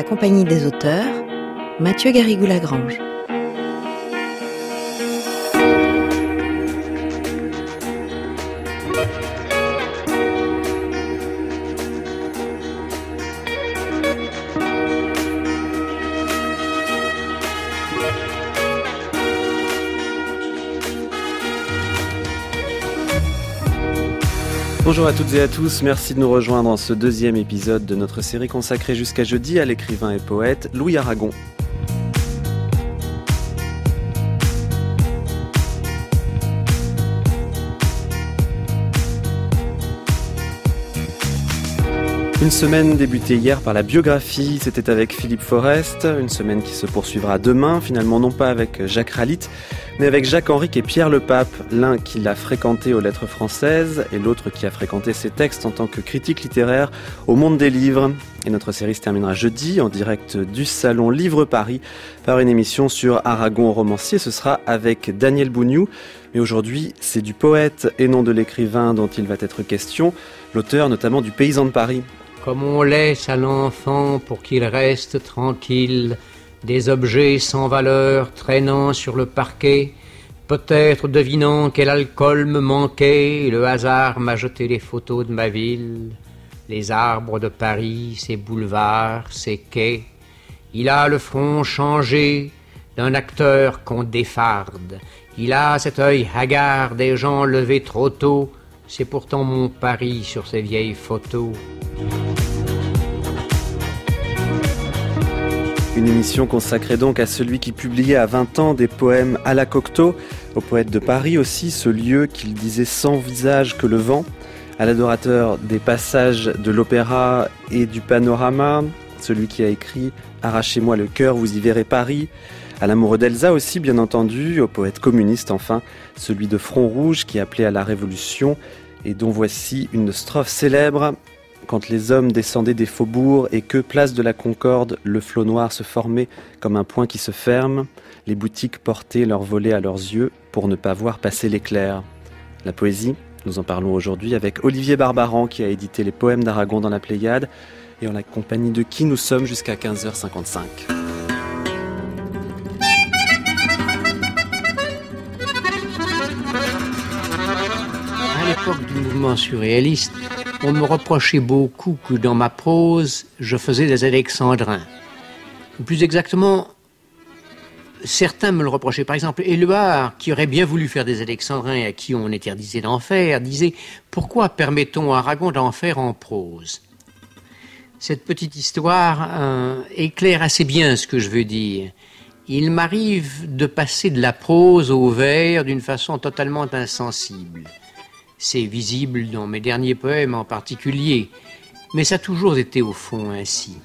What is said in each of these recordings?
compagnie des auteurs, Mathieu Garrigou-Lagrange. Bonjour à toutes et à tous, merci de nous rejoindre dans ce deuxième épisode de notre série consacrée jusqu'à jeudi à l'écrivain et poète Louis Aragon. Une semaine débutée hier par la biographie, c'était avec Philippe Forest, une semaine qui se poursuivra demain, finalement non pas avec Jacques Ralit, mais avec Jacques Henrique et Pierre Le Pape, l'un qui l'a fréquenté aux Lettres françaises et l'autre qui a fréquenté ses textes en tant que critique littéraire au Monde des Livres. Et notre série se terminera jeudi en direct du Salon Livre Paris par une émission sur Aragon romancier, ce sera avec Daniel Bougnou. Mais aujourd'hui, c'est du poète et non de l'écrivain dont il va être question, l'auteur notamment du Paysan de Paris. Comme on laisse à l'enfant pour qu'il reste tranquille des objets sans valeur traînant sur le parquet, peut-être devinant quel alcool me manquait, le hasard m'a jeté les photos de ma ville, les arbres de Paris, ses boulevards, ses quais. Il a le front changé d'un acteur qu'on défarde. Il a cet œil hagard des gens levés trop tôt. C'est pourtant mon Paris sur ces vieilles photos. Une émission consacrée donc à celui qui publiait à 20 ans des poèmes à la Cocteau, au poète de Paris aussi, ce lieu qu'il disait sans visage que le vent, à l'adorateur des passages de l'opéra et du panorama, celui qui a écrit « Arrachez-moi le cœur, vous y verrez Paris », à l'amoureux d'Elsa aussi bien entendu, au poète communiste enfin, celui de Front Rouge qui appelait à la révolution et dont voici une strophe célèbre. Quand les hommes descendaient des faubourgs et que, place de la Concorde, le flot noir se formait comme un poing qui se ferme, les boutiques portaient leurs volets à leurs yeux pour ne pas voir passer l'éclair. La poésie, nous en parlons aujourd'hui avec Olivier Barbaran qui a édité les poèmes d'Aragon dans la Pléiade et en la compagnie de qui nous sommes jusqu'à 15h55. À l'époque du mouvement surréaliste, on me reprochait beaucoup que dans ma prose, je faisais des alexandrins. Plus exactement, certains me le reprochaient. Par exemple, Éluard, qui aurait bien voulu faire des alexandrins et à qui on interdisait d'en faire, disait « Pourquoi permettons à Aragon d'en faire en prose ?» Cette petite histoire éclaire assez bien ce que je veux dire. Il m'arrive de passer de la prose au vers d'une façon totalement insensible. C'est visible dans mes derniers poèmes en particulier, mais ça a toujours été au fond ainsi.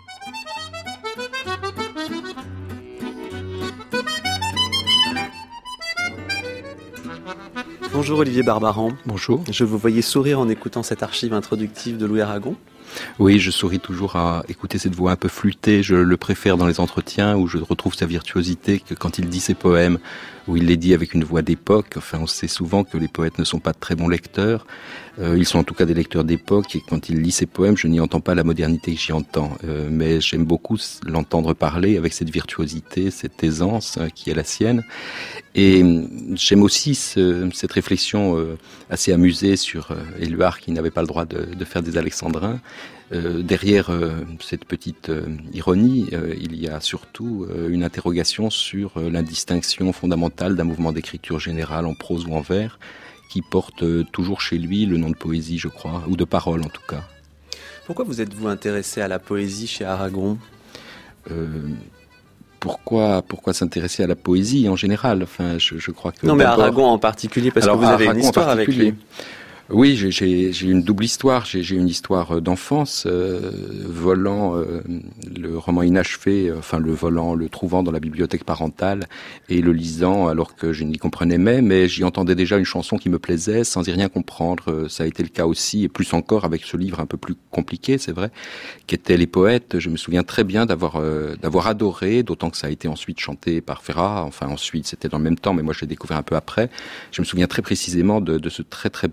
Bonjour Olivier Barbaran. Bonjour. Je vous voyais sourire en écoutant cette archive introductive de Louis Aragon. Oui, je souris toujours à écouter cette voix un peu flûtée. Je le préfère dans les entretiens où je retrouve sa virtuosité que quand il dit ses poèmes, où il les dit avec une voix d'époque. Enfin, on sait souvent que les poètes ne sont pas de très bons lecteurs. Ils sont en tout cas des lecteurs d'époque et quand il lit ses poèmes, je n'y entends pas la modernité que j'y entends. Mais j'aime beaucoup l'entendre parler avec cette virtuosité, cette aisance qui est la sienne. Et j'aime aussi cette réflexion assez amusée sur Éluard qui n'avait pas le droit de faire des alexandrins. Derrière cette petite ironie, il y a surtout une interrogation sur l'indistinction fondamentale d'un mouvement d'écriture générale en prose ou en vers, qui porte toujours chez lui le nom de poésie, je crois, ou de parole en tout cas. Pourquoi vous êtes-vous intéressé à la poésie chez Aragon ? Pourquoi s'intéresser à la poésie en général ? Enfin, je crois que non, mais Aragon en particulier, parce que vous avez une histoire avec lui. Oui, j'ai une double histoire. J'ai une histoire d'enfance, volant le roman inachevé, le trouvant dans la bibliothèque parentale et le lisant alors que je n'y comprenais mais j'y entendais déjà une chanson qui me plaisait sans y rien comprendre. Ça a été le cas aussi, et plus encore avec ce livre un peu plus compliqué, c'est vrai, qu'étaient les poètes. Je me souviens très bien d'avoir adoré, d'autant que ça a été ensuite chanté par Ferrat. Enfin, ensuite, c'était dans le même temps, mais moi je l'ai découvert un peu après. Je me souviens très précisément de ce très très beau vers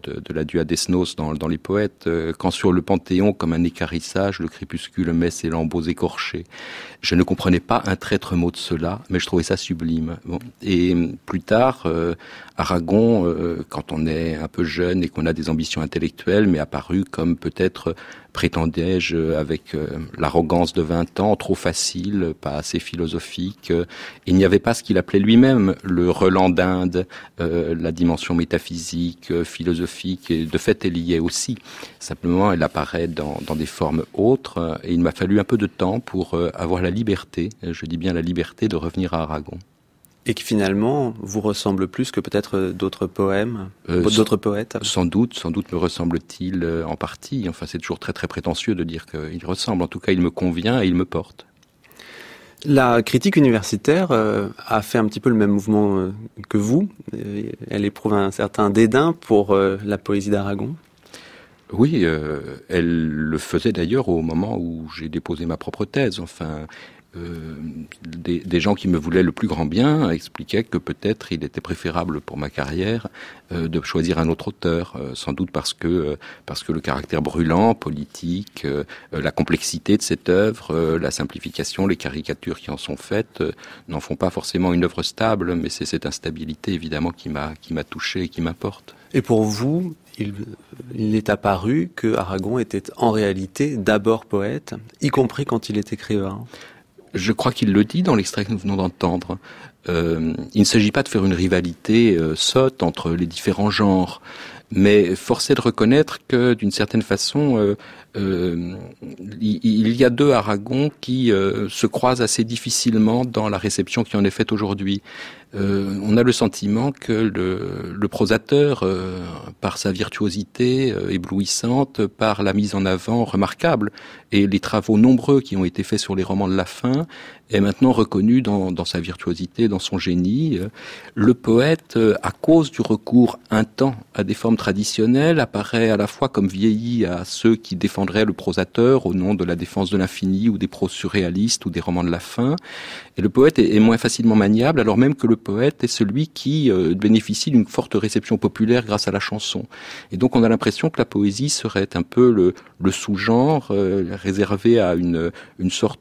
de l'adieu à Desnos dans les poètes, quand sur le Panthéon, comme un équarrissage, le crépuscule met ses lambeaux écorchés. Je ne comprenais pas un traître mot de cela, mais je trouvais ça sublime. Bon. Et plus tard, Aragon, quand on est un peu jeune et qu'on a des ambitions intellectuelles, m'est apparu comme peut-être, prétendais-je, avec l'arrogance de 20 ans, trop facile, pas assez philosophique. Il n'y avait pas ce qu'il appelait lui-même le relent d'Inde, la dimension métaphysique, philosophique, et de fait elle y est aussi. Simplement, elle apparaît dans des formes autres, et il m'a fallu un peu de temps pour avoir la liberté, je dis bien la liberté, de revenir à Aragon. Et qui finalement vous ressemble plus que peut-être d'autres poèmes, d'autres poètes. Sans doute me ressemble-t-il en partie. Enfin, c'est toujours très très prétentieux de dire qu'il ressemble. En tout cas, il me convient et il me porte. La critique universitaire a fait un petit peu le même mouvement que vous. Elle éprouve un certain dédain pour la poésie d'Aragon. Oui, elle le faisait d'ailleurs au moment où j'ai déposé ma propre thèse. Enfin, des gens qui me voulaient le plus grand bien expliquaient que peut-être il était préférable pour ma carrière de choisir un autre auteur, sans doute parce que le caractère brûlant, politique, la complexité de cette œuvre, la simplification, les caricatures qui en sont faites n'en font pas forcément une œuvre stable, mais c'est cette instabilité évidemment qui m'a touché et qui m'importe. Et pour vous, il est apparu que Aragon était en réalité d'abord poète, y compris quand il est écrivain. Je crois qu'il le dit dans l'extrait que nous venons d'entendre. Il ne s'agit pas de faire une rivalité sotte entre les différents genres, mais force est de reconnaître que, d'une certaine façon, il y a deux Aragon qui se croisent assez difficilement dans la réception qui en est faite aujourd'hui. On a le sentiment que le prosateur, par sa virtuosité éblouissante, par la mise en avant remarquable, et les travaux nombreux qui ont été faits sur les romans de la fin, est maintenant reconnu dans sa virtuosité, dans son génie. Le poète, à cause du recours un temps à des formes traditionnelles, apparaît à la fois comme vieilli à ceux qui défendraient le prosateur au nom de la défense de l'infini ou des proses surréalistes ou des romans de la fin. Et le poète est moins facilement maniable, alors même que le poète est celui qui bénéficie d'une forte réception populaire grâce à la chanson. Et donc on a l'impression que la poésie serait un peu le sous-genre réservé à une sorte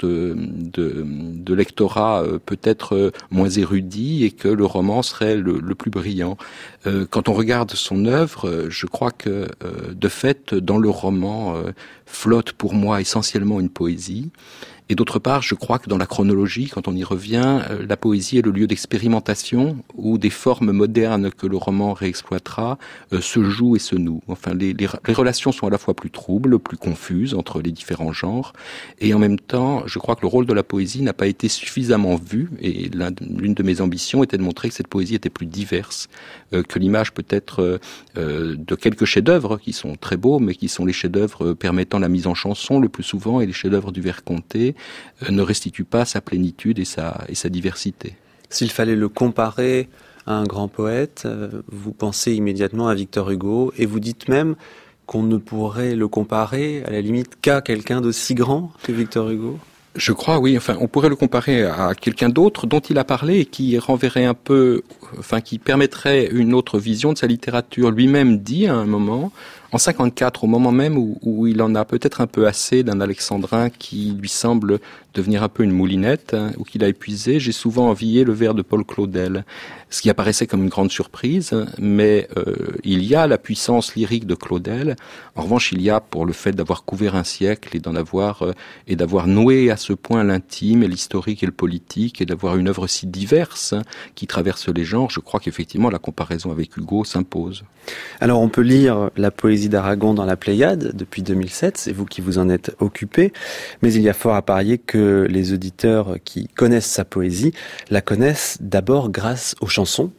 de lectorat peut-être moins érudit, et que le roman serait le plus brillant. Quand on regarde son œuvre, je crois que de fait, dans le roman, flotte pour moi essentiellement une poésie. Et d'autre part, je crois que dans la chronologie, quand on y revient, la poésie est le lieu d'expérimentation où des formes modernes que le roman réexploitera se jouent et se nouent. Enfin, les relations sont à la fois plus troubles, plus confuses entre les différents genres, et en même temps, je crois que le rôle de la poésie n'a pas été suffisamment vu, et l'une de mes ambitions était de montrer que cette poésie était plus diverse, que l'image peut-être de quelques chefs-d'œuvre qui sont très beaux, mais qui sont les chefs-d'œuvre permettant la mise en chanson le plus souvent, et les chefs-d'œuvre du vers comté ne restitue pas sa plénitude et sa diversité. S'il fallait le comparer à un grand poète, vous pensez immédiatement à Victor Hugo, et vous dites même qu'on ne pourrait le comparer à la limite qu'à quelqu'un d'aussi grand que Victor Hugo. Je crois, oui. Enfin, on pourrait le comparer à quelqu'un d'autre dont il a parlé et qui renverrait un peu, enfin, qui permettrait une autre vision de sa littérature. Lui-même dit à un moment, en 54, au moment même où il en a peut-être un peu assez d'un alexandrin qui lui semble devenir un peu une moulinette, ou qu'il a épuisé, j'ai souvent envié le vers de Paul Claudel. Ce qui apparaissait comme une grande surprise, mais il y a la puissance lyrique de Claudel. En revanche, il y a, pour le fait d'avoir couvert un siècle et d'avoir noué à ce point l'intime et l'historique et le politique, et d'avoir une œuvre si diverse qui traverse les genres, je crois qu'effectivement la comparaison avec Hugo s'impose. Alors on peut lire la poésie d'Aragon dans la Pléiade depuis 2007, c'est vous qui vous en êtes occupé, mais il y a fort à parier que les auditeurs qui connaissent sa poésie la connaissent d'abord grâce aux chansons.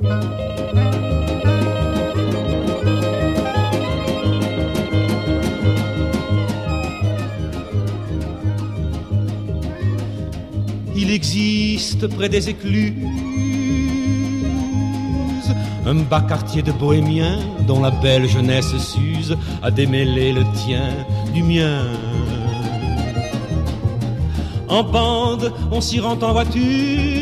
Il existe près des écluses un bas quartier de bohémiens dont la belle jeunesse s'use à démêler le tien du mien. En bande, on s'y rend en voiture,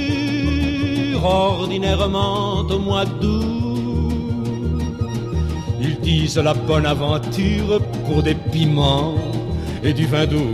ordinairement au mois d'août. Ils disent la bonne aventure pour des piments et du vin doux.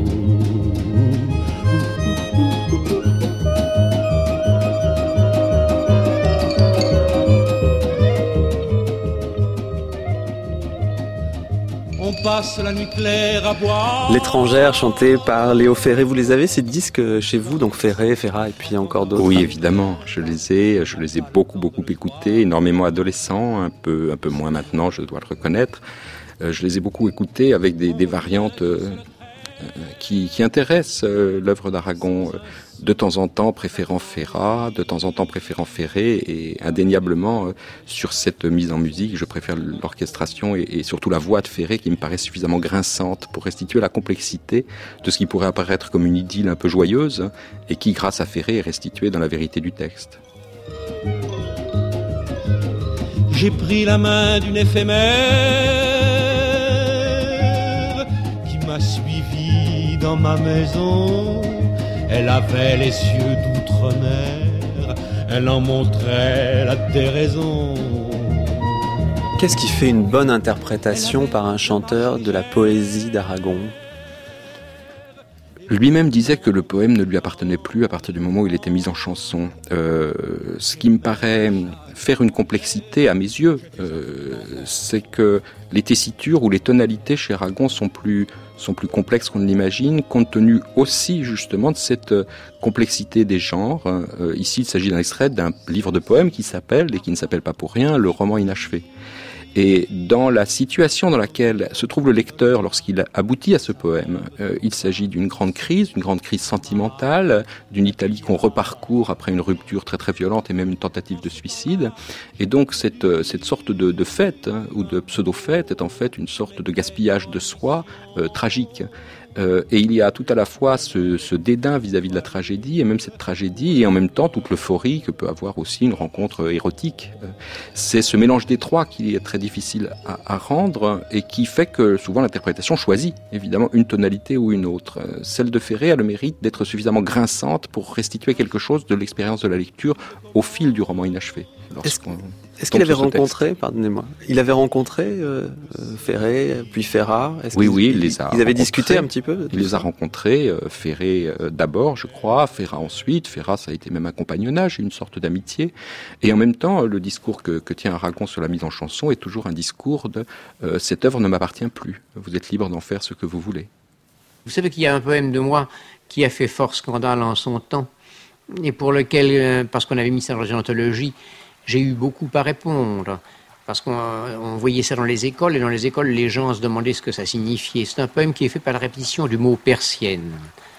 On passe la nuit claire à boire. L'étrangère, chantée par Léo Ferré. Vous les avez, ces disques, chez vous? Donc Ferré, Ferrat et puis encore d'autres. Oui, évidemment. Je les ai beaucoup écoutés, énormément adolescents, un peu moins maintenant, je dois le reconnaître. Je les ai beaucoup écoutés avec des variantes qui intéressent l'œuvre d'Aragon. De temps en temps préférant Ferrat, de temps en temps préférant Ferré, et indéniablement sur cette mise en musique, je préfère l'orchestration et surtout la voix de Ferré qui me paraît suffisamment grinçante pour restituer la complexité de ce qui pourrait apparaître comme une idylle un peu joyeuse et qui, grâce à Ferré, est restituée dans la vérité du texte. J'ai pris la main d'une éphémère qui m'a suivi dans ma maison. Elle avait les yeux d'outre-mer, elle en montrait la déraison. Qu'est-ce qui fait une bonne interprétation par un chanteur de la poésie d'Aragon? Lui-même disait que le poème ne lui appartenait plus à partir du moment où il était mis en chanson. Ce qui me paraît faire une complexité à mes yeux, c'est que les tessitures ou les tonalités chez Aragon sont plus complexes qu'on ne l'imagine, compte tenu aussi justement de cette complexité des genres. Ici, il s'agit d'un extrait d'un livre de poèmes qui s'appelle, et qui ne s'appelle pas pour rien, Le roman inachevé. Et dans la situation dans laquelle se trouve le lecteur lorsqu'il aboutit à ce poème, il s'agit d'une grande crise sentimentale, d'une Italie qu'on reparcourt après une rupture très très violente et même une tentative de suicide. Et donc cette sorte de fête ou de pseudo-fête est en fait une sorte de gaspillage de soi tragique. Et il y a tout à la fois ce dédain vis-à-vis de la tragédie, et même cette tragédie, et en même temps toute l'euphorie que peut avoir aussi une rencontre érotique. C'est ce mélange des trois qui est très difficile à rendre, et qui fait que souvent l'interprétation choisit évidemment une tonalité ou une autre. Celle de Ferré a le mérite d'être suffisamment grinçante pour restituer quelque chose de l'expérience de la lecture au fil du roman inachevé. Est-ce qu'il avait rencontré, pardonnez-moi, il avait rencontré Ferré, puis Ferrat? Oui, il les a Ils avaient discuté un petit peu? Il les a rencontrés, Ferré d'abord, je crois, Ferrat ensuite. Ferrat, ça a été même un compagnonnage, une sorte d'amitié. Et en même temps, le discours que tient Aragon sur la mise en chanson est toujours un discours de « cette œuvre ne m'appartient plus, vous êtes libre d'en faire ce que vous voulez ». Vous savez qu'il y a un poème de moi qui a fait fort scandale en son temps, et pour lequel, parce qu'on avait mis ça dans les anthologies, j'ai eu beaucoup à répondre, parce qu'on voyait ça dans les écoles, et dans les écoles, les gens se demandaient ce que ça signifiait. C'est un poème qui est fait par la répétition du mot persienne.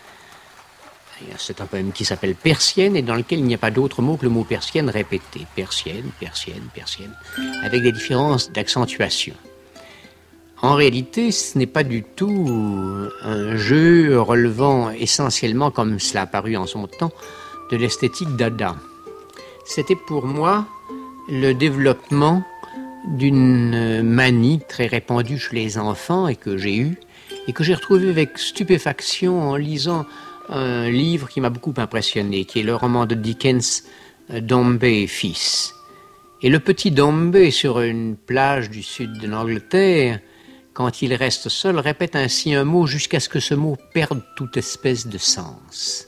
C'est un poème qui s'appelle Persienne, et dans lequel il n'y a pas d'autre mot que le mot persienne répété. Persienne, persienne, persienne, avec des différences d'accentuation. En réalité, ce n'est pas du tout un jeu relevant essentiellement, comme cela a paru en son temps, de l'esthétique dada. C'était pour moi le développement d'une manie très répandue chez les enfants et que j'ai eue et que j'ai retrouvée avec stupéfaction en lisant un livre qui m'a beaucoup impressionné, qui est le roman de Dickens, Dombey et fils. Et le petit Dombey, sur une plage du sud de l'Angleterre, quand il reste seul, répète ainsi un mot jusqu'à ce que ce mot perde toute espèce de sens.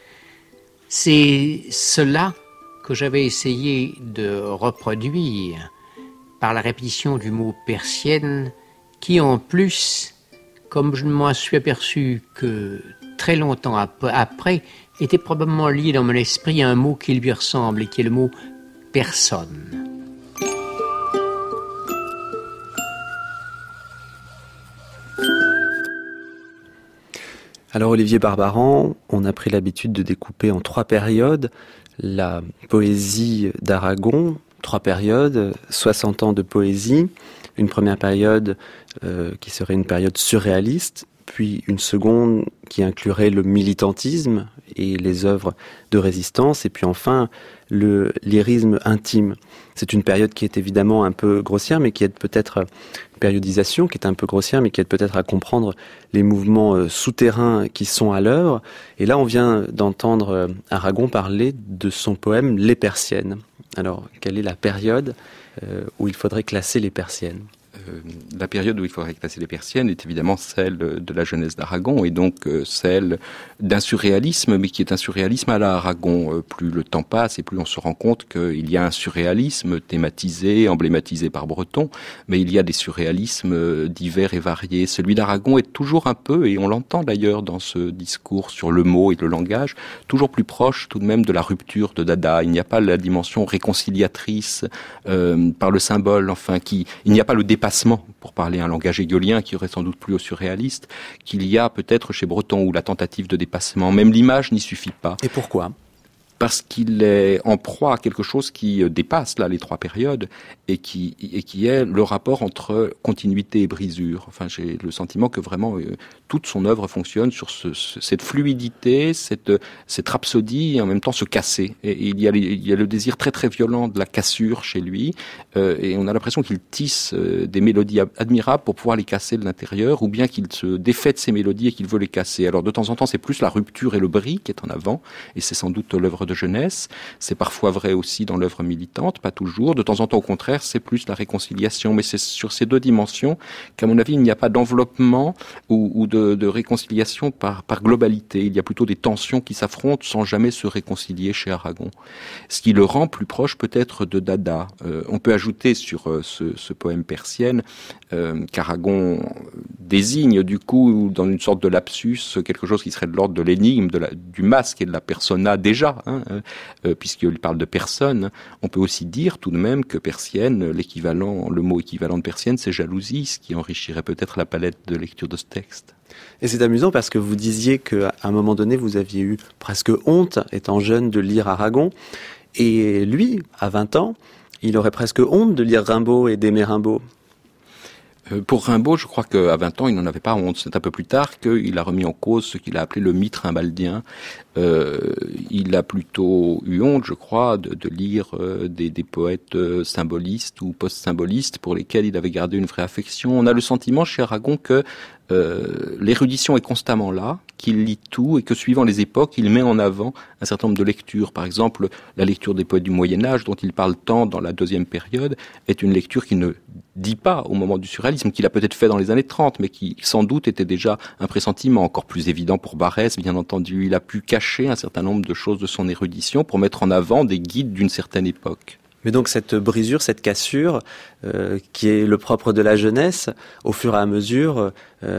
C'est cela que j'avais essayé de reproduire par la répétition du mot persienne, qui en plus, comme je ne m'en suis aperçu que très longtemps après, était probablement lié dans mon esprit à un mot qui lui ressemble et qui est le mot personne. Alors Olivier Barbaran, on a pris l'habitude de découper en 3 périodes la poésie d'Aragon, 3 périodes, 60 ans de poésie, une première période qui serait une période surréaliste, puis une seconde qui inclurait le militantisme et les œuvres de résistance, et puis enfin le lyrisme intime. C'est une période qui est évidemment un peu grossière, mais qui aide peut-être, une périodisation qui est un peu grossière, mais qui aide peut-être à comprendre les mouvements souterrains qui sont à l'œuvre. Et là, on vient d'entendre Aragon parler de son poème « Les Persiennes ». Alors, quelle est la période où il faudrait classer les persiennes ? La période où il faudrait classer les persiennes est évidemment celle de la jeunesse d'Aragon et donc celle d'un surréalisme, mais qui est un surréalisme à la Aragon. Plus le temps passe et plus on se rend compte qu'il y a un surréalisme thématisé, emblématisé par Breton, mais il y a des surréalismes divers et variés. Celui d'Aragon est toujours un peu, et on l'entend d'ailleurs dans ce discours sur le mot et le langage, toujours plus proche tout de même de la rupture de Dada. Il n'y a pas la dimension réconciliatrice par le symbole, enfin, il n'y a pas le dépassement, pour parler un langage hegélien qui aurait sans doute plu aux surréalistes, qu'il y a peut-être chez Breton, ou la tentative de dépassement. Même l'image n'y suffit pas. Et pourquoi ? Parce qu'il est en proie à quelque chose qui dépasse là les trois périodes et qui est le rapport entre continuité et brisure. Enfin, j'ai le sentiment que vraiment toute son œuvre fonctionne sur cette fluidité, cette rhapsodie et en même temps ce casser. Et il y a le désir très très violent de la cassure chez lui et on a l'impression qu'il tisse des mélodies admirables pour pouvoir les casser de l'intérieur, ou bien qu'il se défait de ces mélodies et qu'il veut les casser. Alors de temps en temps, c'est plus la rupture et le bris qui est en avant, et c'est sans doute l'œuvre de jeunesse. C'est parfois vrai aussi dans l'œuvre militante, pas toujours. De temps en temps, au contraire, c'est plus la réconciliation. Mais c'est sur ces deux dimensions qu'à mon avis, il n'y a pas d'enveloppement ou de réconciliation par globalité. Il y a plutôt des tensions qui s'affrontent sans jamais se réconcilier chez Aragon. Ce qui le rend plus proche peut-être de Dada. On peut ajouter sur ce poème persienne qu'Aragon désigne du coup dans une sorte de lapsus quelque chose qui serait de l'ordre de l'énigme, du masque et de la persona déjà, puisqu'il parle de personne. On peut aussi dire tout de même que persienne, le mot équivalent de persienne, c'est jalousie, ce qui enrichirait peut-être la palette de lecture de ce texte. Et c'est amusant parce que vous disiez qu'à un moment donné, vous aviez eu presque honte, étant jeune, de lire Aragon. Et lui, à 20 ans, il aurait presque honte de lire Rimbaud et d'aimer Rimbaud. Pour Rimbaud, je crois qu'à 20 ans, il n'en avait pas honte. C'est un peu plus tard qu'il a remis en cause ce qu'il a appelé le mythe rimbaldien. Il a plutôt eu honte, je crois, de lire des poètes symbolistes ou post-symbolistes pour lesquels il avait gardé une vraie affection. On a le sentiment chez Aragon que l'érudition est constamment là, qu'il lit tout et que suivant les époques, il met en avant un certain nombre de lectures. Par exemple, la lecture des poètes du Moyen-Âge, dont il parle tant dans la deuxième période, est une lecture qui ne dit pas au moment du surréalisme, qu'il a peut-être fait dans les années 30, mais qui sans doute était déjà un pressentiment encore plus évident pour Barrès, bien entendu. Il a pu cacher un certain nombre de choses de son érudition pour mettre en avant des guides d'une certaine époque. Mais donc cette brisure, cette cassure, qui est le propre de la jeunesse, au fur et à mesure,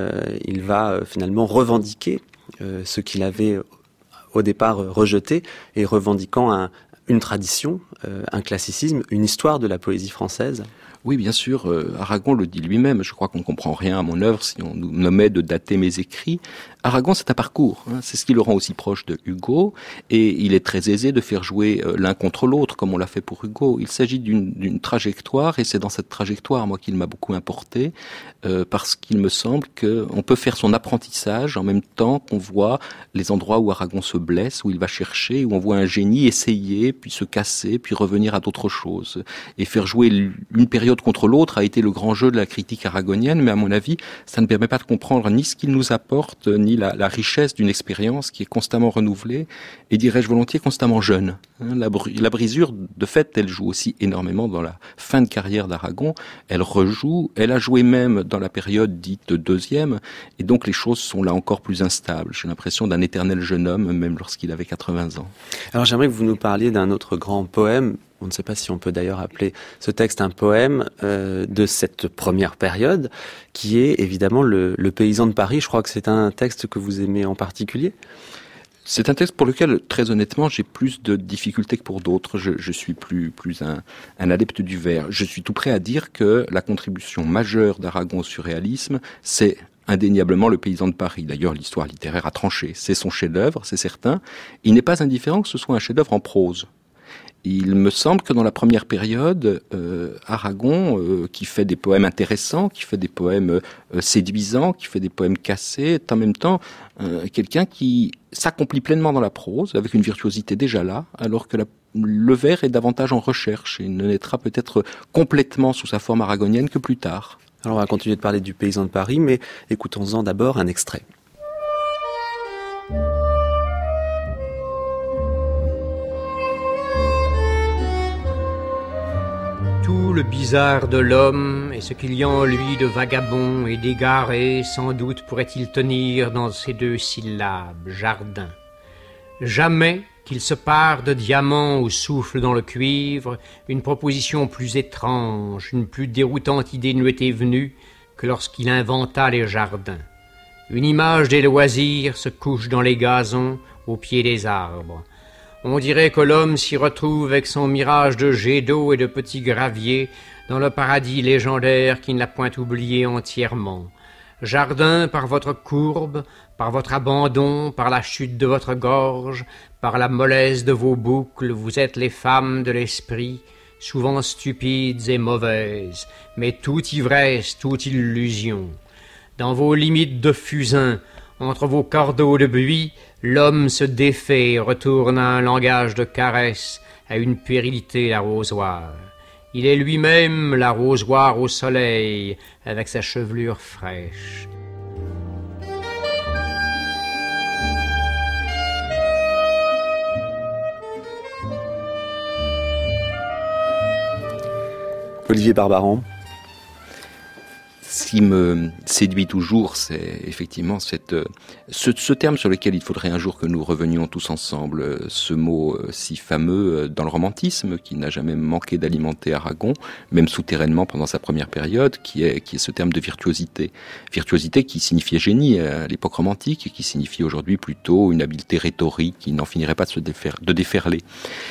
il va finalement revendiquer ce qu'il avait au départ rejeté, et revendiquant une tradition, un classicisme, une histoire de la poésie française. Oui, bien sûr, Aragon le dit lui-même. Je crois qu'on ne comprend rien à mon œuvre si on nous nommait de dater mes écrits. Aragon, c'est un parcours, c'est ce qui le rend aussi proche de Hugo, et il est très aisé de faire jouer l'un contre l'autre, comme on l'a fait pour Hugo. Il s'agit d'une trajectoire, et c'est dans cette trajectoire, moi, qu'il m'a beaucoup importé, parce qu'il me semble qu'on peut faire son apprentissage en même temps qu'on voit les endroits où Aragon se blesse, où il va chercher, où on voit un génie essayer, puis se casser, puis revenir à d'autres choses. Et faire jouer une période contre l'autre a été le grand jeu de la critique aragonienne, mais à mon avis, ça ne permet pas de comprendre ni ce qu'il nous apporte, ni la richesse d'une expérience qui est constamment renouvelée et, dirais-je volontiers, constamment jeune. La brisure, de fait, elle joue aussi énormément dans la fin de carrière d'Aragon. Elle rejoue, elle a joué même dans la période dite deuxième, et donc les choses sont là encore plus instables. J'ai l'impression d'un éternel jeune homme, même lorsqu'il avait 80 ans. Alors j'aimerais que vous nous parliez d'un autre grand poème. On ne sait pas si on peut d'ailleurs appeler ce texte un poème de cette première période, qui est évidemment le Paysan de Paris. Je crois que c'est un texte que vous aimez en particulier. C'est un texte pour lequel, très honnêtement, j'ai plus de difficultés que pour d'autres. Je suis plus un adepte du vers. Je suis tout prêt à dire que la contribution majeure d'Aragon au surréalisme, c'est indéniablement le Paysan de Paris. D'ailleurs, l'histoire littéraire a tranché. C'est son chef-d'œuvre, c'est certain. Il n'est pas indifférent que ce soit un chef-d'œuvre en prose. Il me semble que dans la première période, Aragon, qui fait des poèmes intéressants, qui fait des poèmes séduisants, qui fait des poèmes cassés, est en même temps quelqu'un qui s'accomplit pleinement dans la prose, avec une virtuosité déjà là, alors que le vers est davantage en recherche et ne naîtra peut-être complètement sous sa forme aragonienne que plus tard. Alors on va continuer de parler du Paysan de Paris, mais écoutons-en d'abord un extrait. tout le bizarre de l'homme et ce qu'il y a en lui de vagabond et d'égaré, sans doute pourrait-il tenir dans ces 2 syllabes, jardin. Jamais qu'il se pare de diamant ou souffle dans le cuivre, une proposition plus étrange, une plus déroutante idée ne lui était venue que lorsqu'il inventa les jardins. Une image des loisirs se couche dans les gazons, au pied des arbres. On dirait que l'homme s'y retrouve avec son mirage de jets d'eau et de petits graviers dans le paradis légendaire qui ne l'a point oublié entièrement. Jardin par votre courbe, par votre abandon, par la chute de votre gorge, par la mollesse de vos boucles, vous êtes les femmes de l'esprit, souvent stupides et mauvaises, mais toute ivresse, toute illusion. Dans vos limites de fusain, entre vos cordeaux de buis, l'homme se défait et retourne à un langage de caresse, à une puérilité l'arrosoir. Il est lui-même l'arrosoir au soleil, avec sa chevelure fraîche. Olivier Barbaran. Ce qui me séduit toujours, c'est effectivement ce terme sur lequel il faudrait un jour que nous revenions tous ensemble, ce mot si fameux dans le romantisme, qui n'a jamais manqué d'alimenter Aragon, même souterrainement pendant sa première période, qui est ce terme de virtuosité. Virtuosité qui signifiait génie à l'époque romantique et qui signifie aujourd'hui plutôt une habileté rhétorique qui n'en finirait pas de déferler.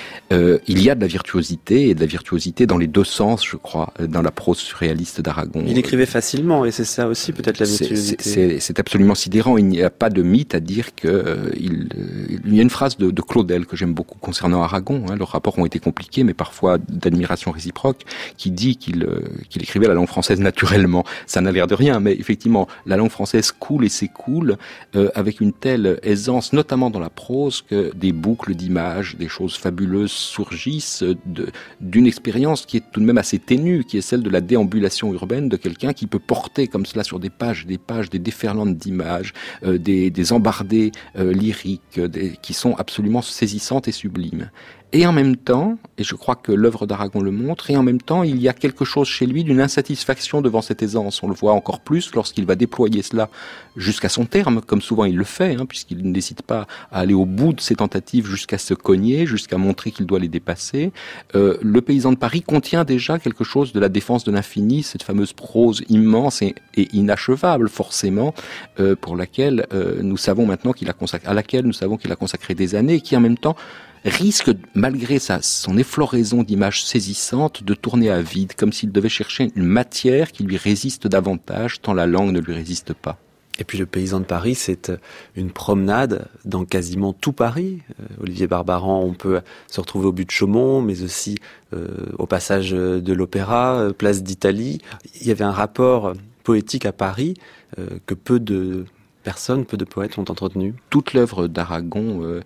Il y a de la virtuosité, et de la virtuosité dans les 2 sens, je crois, dans la prose surréaliste d'Aragon. Il écrivait facilement, et c'est ça aussi peut-être la virtuosité. C'est absolument sidérant. Il n'y a pas de mythe à dire que il y a une phrase de Claudel que j'aime beaucoup concernant Aragon. Leurs rapports ont été compliqués, mais parfois d'admiration réciproque, qui dit qu'il écrivait la langue française naturellement. Ça n'a l'air de rien, mais effectivement, la langue française coule et s'écoule avec une telle aisance, notamment dans la prose, que des boucles d'images, des choses fabuleuses surgissent d'une expérience qui est tout de même assez ténue, qui est celle de la déambulation urbaine de quelqu'un qui peut porter comme cela sur des pages, des déferlantes d'images, des embardées lyriques, qui sont absolument saisissantes et sublimes. Et en même temps, et je crois que l'œuvre d'Aragon le montre, et en même temps, il y a quelque chose chez lui d'une insatisfaction devant cette aisance. On le voit encore plus lorsqu'il va déployer cela jusqu'à son terme, comme souvent il le fait, puisqu'il n'hésite pas à aller au bout de ses tentatives jusqu'à se cogner, jusqu'à montrer qu'il doit les dépasser. Le Paysan de Paris contient déjà quelque chose de la défense de l'infini, cette fameuse prose immense et inachevable, forcément, pour laquelle nous savons maintenant à laquelle nous savons qu'il a consacré des années, et qui en même temps risque, malgré son effloraison d'images saisissantes, de tourner à vide, comme s'il devait chercher une matière qui lui résiste davantage, tant la langue ne lui résiste pas. Et puis le Paysan de Paris, c'est une promenade dans quasiment tout Paris. Olivier Barbaran, on peut se retrouver au but de Chaumont, mais aussi au passage de l'Opéra, place d'Italie. Il y avait un rapport poétique à Paris que peu de personnes, peu de poètes ont entretenu. Toute l'œuvre d'Aragon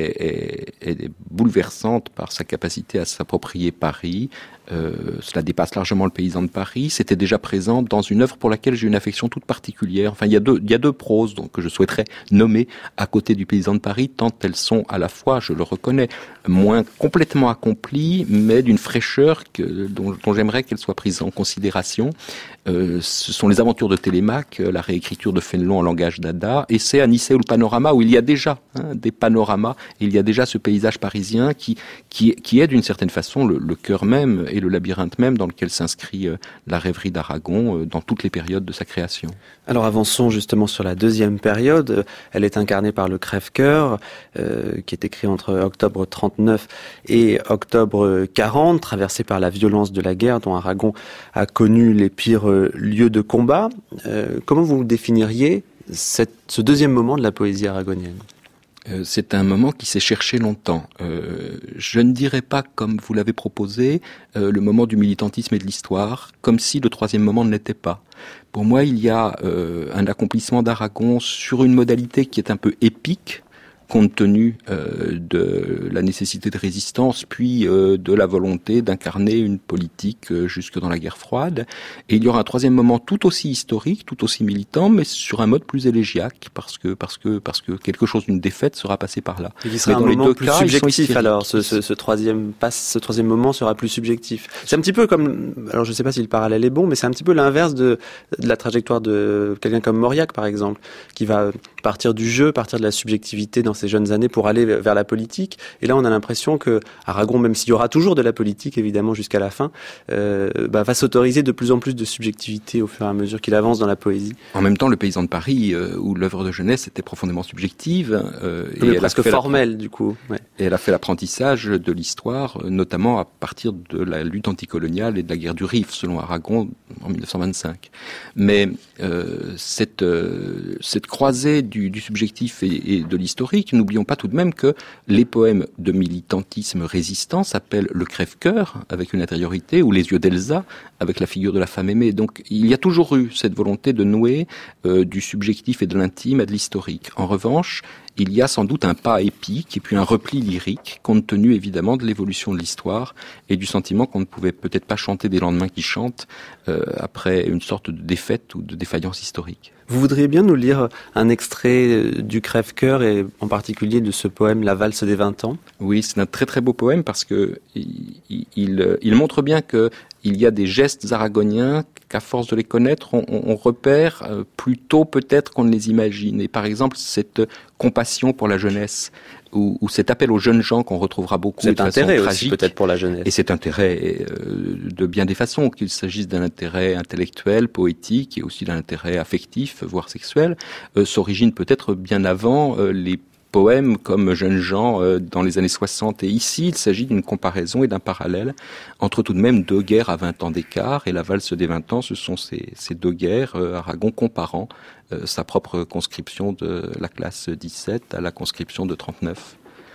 est bouleversante par sa capacité à s'approprier Paris. Cela dépasse largement le Paysan de Paris. C'était déjà présent dans une œuvre pour laquelle j'ai une affection toute particulière. Enfin, il y a deux proses que je souhaiterais nommer à côté du Paysan de Paris, tant elles sont à la fois, je le reconnais, moins complètement accomplies, mais d'une fraîcheur dont j'aimerais qu'elles soient prises en considération. Ce sont les aventures de Télémaque, la réécriture de Fénelon en langage dada, et c'est Anicet ou le panorama, où il y a déjà des panoramas, et il y a déjà ce paysage parisien qui est d'une certaine façon le cœur même et le labyrinthe même dans lequel s'inscrit la rêverie d'Aragon dans toutes les périodes de sa création. Alors avançons justement sur la deuxième période. Elle est incarnée par le Crève-Cœur, qui est écrit entre octobre 39 et octobre 40, traversé par la violence de la guerre dont Aragon a connu les pires lieux de combat. Comment vous définiriez ce deuxième moment de la poésie aragonienne ? C'est un moment qui s'est cherché longtemps. Je ne dirais pas, comme vous l'avez proposé, le moment du militantisme et de l'histoire, comme si le troisième moment ne l'était pas. Pour moi, il y a un accomplissement d'Aragon sur une modalité qui est un peu épique, compte tenu de la nécessité de résistance, puis de la volonté d'incarner une politique jusque dans la guerre froide. Et il y aura un troisième moment tout aussi historique, tout aussi militant, mais sur un mode plus élégiaque, parce que quelque chose d'une défaite sera passé par là. Et qui sera un moment plus subjectif alors, ce troisième moment sera plus subjectif. C'est un petit peu comme, alors je ne sais pas si le parallèle est bon, mais c'est un petit peu l'inverse de la trajectoire de quelqu'un comme Mauriac par exemple, qui va partir du jeu, partir de la subjectivité dans ses jeunes années pour aller vers la politique. Et là on a l'impression que Aragon, même s'il y aura toujours de la politique évidemment jusqu'à la fin, va s'autoriser de plus en plus de subjectivité au fur et à mesure qu'il avance dans la poésie. En même temps, Le Paysan de Paris, où l'œuvre de jeunesse était profondément subjective, et elle presque formelle du coup. Ouais. Et elle a fait l'apprentissage de l'histoire, notamment à partir de la lutte anticoloniale et de la guerre du Rif, selon Aragon, en 1925. Mais cette croisée du subjectif et de l'historique, n'oublions pas tout de même que les poèmes de militantisme résistant s'appellent Le Crève-cœur, avec une intériorité, ou Les yeux d'Elsa, avec la figure de la femme aimée. Donc il y a toujours eu cette volonté de nouer du subjectif et de l'intime à de l'historique. En revanche, il y a sans doute un pas épique et puis un repli lyrique, compte tenu évidemment de l'évolution de l'histoire et du sentiment qu'on ne pouvait peut-être pas chanter des lendemains qui chantent après une sorte de défaite ou de défaillance historique. Vous voudriez bien nous lire un extrait du Crève-cœur et en particulier de ce poème La valse des 20 ans ? Oui, c'est un très très beau poème parce que il montre bien que il y a des gestes aragoniens qu'à force de les connaître, on repère plus tôt peut-être qu'on ne les imagine. Et par exemple, cette compassion pour la jeunesse, ou cet appel aux jeunes gens qu'on retrouvera beaucoup de façon tragique. Cet intérêt aussi peut-être pour la jeunesse. Et cet intérêt de bien des façons, qu'il s'agisse d'un intérêt intellectuel, poétique, et aussi d'un intérêt affectif, voire sexuel, s'origine peut-être bien avant les poèmes comme Jeunes gens dans les années 60. Et ici, il s'agit d'une comparaison et d'un parallèle entre tout de même deux guerres à 20 ans d'écart. Et la valse des 20 ans, ce sont ces deux guerres, Aragon comparant sa propre conscription de la classe 17 à la conscription de 39.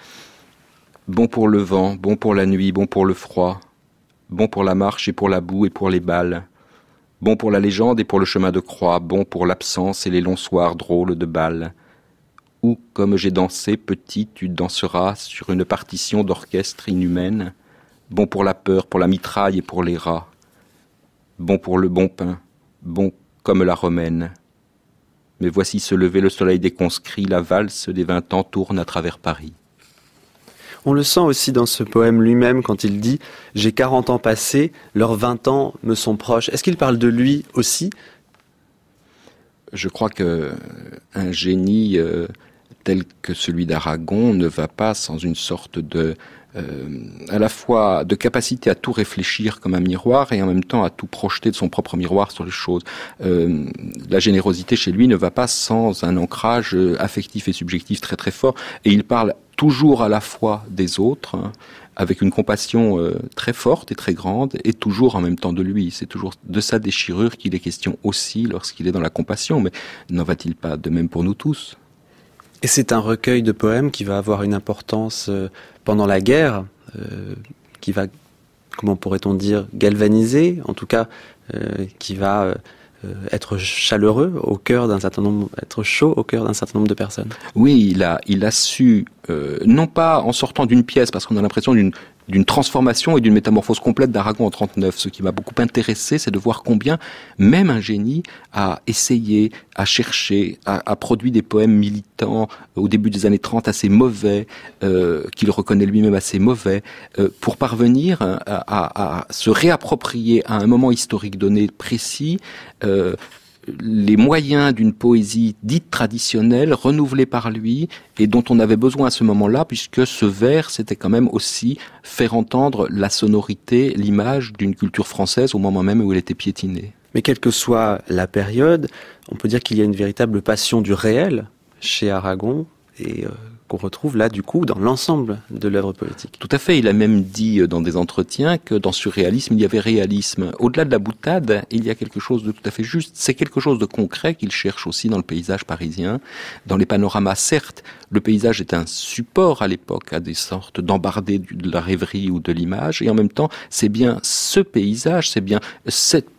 Bon pour le vent, bon pour la nuit, bon pour le froid, bon pour la marche et pour la boue et pour les balles, bon pour la légende et pour le chemin de croix, bon pour l'absence et les longs soirs drôles de bal. Où, comme j'ai dansé, petit, tu danseras sur une partition d'orchestre inhumaine. Bon pour la peur, pour la mitraille et pour les rats. Bon pour le bon pain, bon comme la romaine. Mais voici se lever le soleil des conscrits, la valse des 20 ans tourne à travers Paris. On le sent aussi dans ce poème lui-même quand il dit « J'ai 40 ans passés, leurs 20 ans me sont proches ». Est-ce qu'il parle de lui aussi ? Je crois qu'un génie tel que celui d'Aragon ne va pas sans une sorte de à la fois de capacité à tout réfléchir comme un miroir et en même temps à tout projeter de son propre miroir sur les choses. La générosité chez lui ne va pas sans un ancrage affectif et subjectif très très fort. Et il parle toujours à la fois des autres, avec une compassion très forte et très grande, et toujours en même temps de lui. C'est toujours de sa déchirure qu'il est question aussi lorsqu'il est dans la compassion. Mais n'en va-t-il pas de même pour nous tous ? Et c'est un recueil de poèmes qui va avoir une importance pendant la guerre, qui va, comment pourrait-on dire, galvaniser, en tout cas, qui va être chaleureux au cœur d'un certain nombre, être chaud au cœur d'un certain nombre de personnes. Oui, il a su, non pas en sortant d'une pièce, parce qu'on a l'impression d'une transformation et d'une métamorphose complète d'Aragon en 39. Ce qui m'a beaucoup intéressé, c'est de voir combien même un génie a essayé, a cherché, a produit des poèmes militants au début des années 30 assez mauvais, qu'il reconnaît lui-même assez mauvais, pour parvenir à se réapproprier à un moment historique donné précis les moyens d'une poésie dite traditionnelle, renouvelée par lui, et dont on avait besoin à ce moment-là, puisque ce vers, c'était quand même aussi faire entendre la sonorité, l'image d'une culture française au moment même où elle était piétinée. Mais quelle que soit la période, on peut dire qu'il y a une véritable passion du réel chez Aragon, et qu'on retrouve là, du coup, dans l'ensemble de l'œuvre poétique. Tout à fait. Il a même dit dans des entretiens que dans surréalisme, il y avait réalisme. Au-delà de la boutade, il y a quelque chose de tout à fait juste. C'est quelque chose de concret qu'il cherche aussi dans le paysage parisien. Dans les panoramas, certes, le paysage est un support à l'époque, à des sortes d'embardés de la rêverie ou de l'image. Et en même temps, c'est bien ce paysage, c'est bien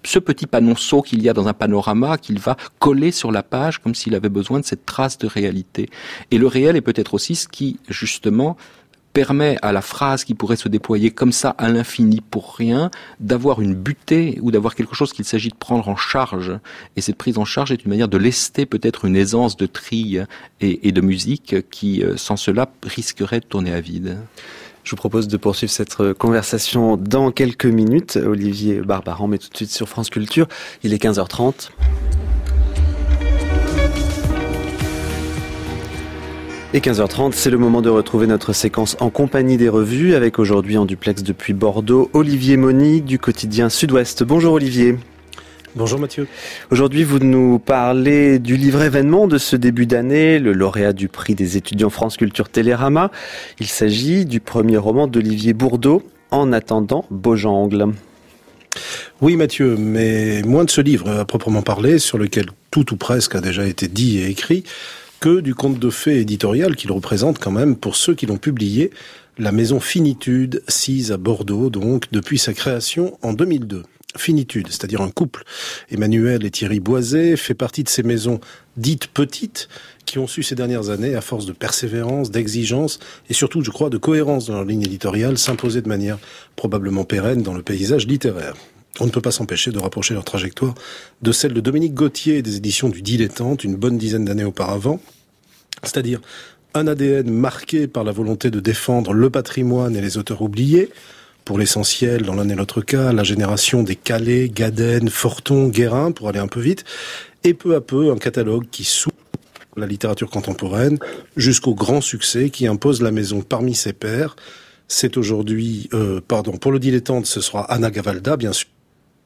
ce petit panonceau qu'il y a dans un panorama qu'il va coller sur la page comme s'il avait besoin de cette trace de réalité. Et le réel est peut-être aussi ce qui, justement, permet à la phrase qui pourrait se déployer comme ça à l'infini pour rien, d'avoir une butée ou d'avoir quelque chose qu'il s'agit de prendre en charge. Et cette prise en charge est une manière de lester peut-être une aisance de trille et de musique qui, sans cela, risquerait de tourner à vide. Je vous propose de poursuivre cette conversation dans quelques minutes. Olivier Barbaran, mais tout de suite sur France Culture. Il est 15h30. Et 15h30, c'est le moment de retrouver notre séquence en compagnie des revues, avec aujourd'hui en duplex depuis Bordeaux, Olivier Mony du quotidien Sud-Ouest. Bonjour Olivier. Bonjour Mathieu. Aujourd'hui, vous nous parlez du livre événement de ce début d'année, le lauréat du prix des étudiants France Culture Télérama. Il s'agit du premier roman d'Olivier Bourdeau, En attendant Beaujangle. Oui Mathieu, mais moins de ce livre à proprement parler, sur lequel tout ou presque a déjà été dit et écrit, que du conte de fées éditorial qu'il représente quand même pour ceux qui l'ont publié, la maison Finitude, sise à Bordeaux, donc, depuis sa création en 2002. Finitude, c'est-à-dire un couple. Emmanuel et Thierry Boiset fait partie de ces maisons dites petites qui ont su ces dernières années, à force de persévérance, d'exigence et surtout, je crois, de cohérence dans leur ligne éditoriale, s'imposer de manière probablement pérenne dans le paysage littéraire. On ne peut pas s'empêcher de rapprocher leur trajectoire de celle de Dominique Gauthier et des éditions du Dilettante une bonne dizaine d'années auparavant, c'est-à-dire un ADN marqué par la volonté de défendre le patrimoine et les auteurs oubliés, pour l'essentiel, dans l'un et l'autre cas, la génération des Calais, Gaden, Forton, Guérin, pour aller un peu vite, et peu à peu un catalogue qui s'ouvre à la littérature contemporaine jusqu'au grand succès qui impose la maison parmi ses pairs. C'est aujourd'hui, pour le Dilettante, ce sera Anna Gavalda, bien sûr.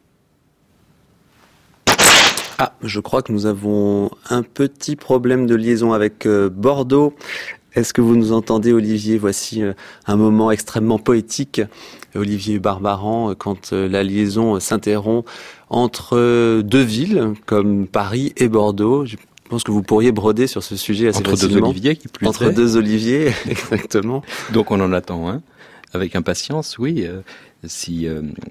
Ah, je crois que nous avons un petit problème de liaison avec Bordeaux. Est-ce que vous nous entendez, Olivier? Voici un moment extrêmement poétique, Olivier Barbaran, quand la liaison s'interrompt entre deux villes comme Paris et Bordeaux. Je pense que vous pourriez broder sur ce sujet assez facilement. Entre deux Oliviers, qui plus Entre est. deux Oliviers, exactement. Donc on en attend un, avec impatience, oui. S'il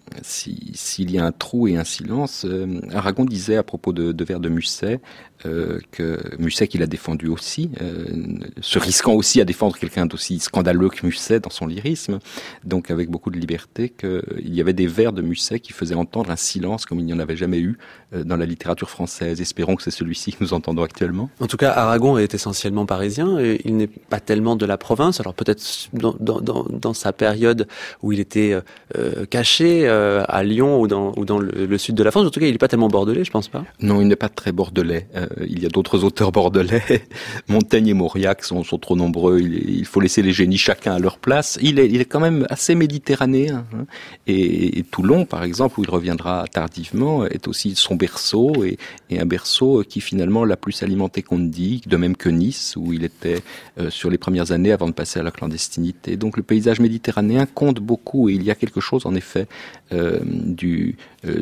y a un trou et un silence, Aragon disait à propos de vers de Musset, que Musset qu'il a défendu aussi, se risquant aussi à défendre quelqu'un d'aussi scandaleux que Musset dans son lyrisme, donc avec beaucoup de liberté, qu'il y avait des vers de Musset qui faisaient entendre un silence comme il n'y en avait jamais eu dans la littérature française. Espérons que c'est celui-ci que nous entendons actuellement. En tout cas, Aragon est essentiellement parisien, et il n'est pas tellement de la province, alors peut-être dans sa période où il était caché à Lyon ou dans le sud de la France. En tout cas, il n'est pas tellement bordelais, je pense pas. Non, il n'est pas très bordelais. Il y a d'autres auteurs bordelais. Montaigne et Mauriac sont trop nombreux. Il faut laisser les génies chacun à leur place. Il est quand même assez méditerranéen. Hein. Et Toulon, par exemple, où il reviendra tardivement, est aussi son berceau et un berceau qui finalement l'a plus alimenté qu'on ne dit, de même que Nice, où il était sur les premières années avant de passer à la clandestinité. Donc le paysage méditerranéen compte beaucoup et il y a quelque chose en effet de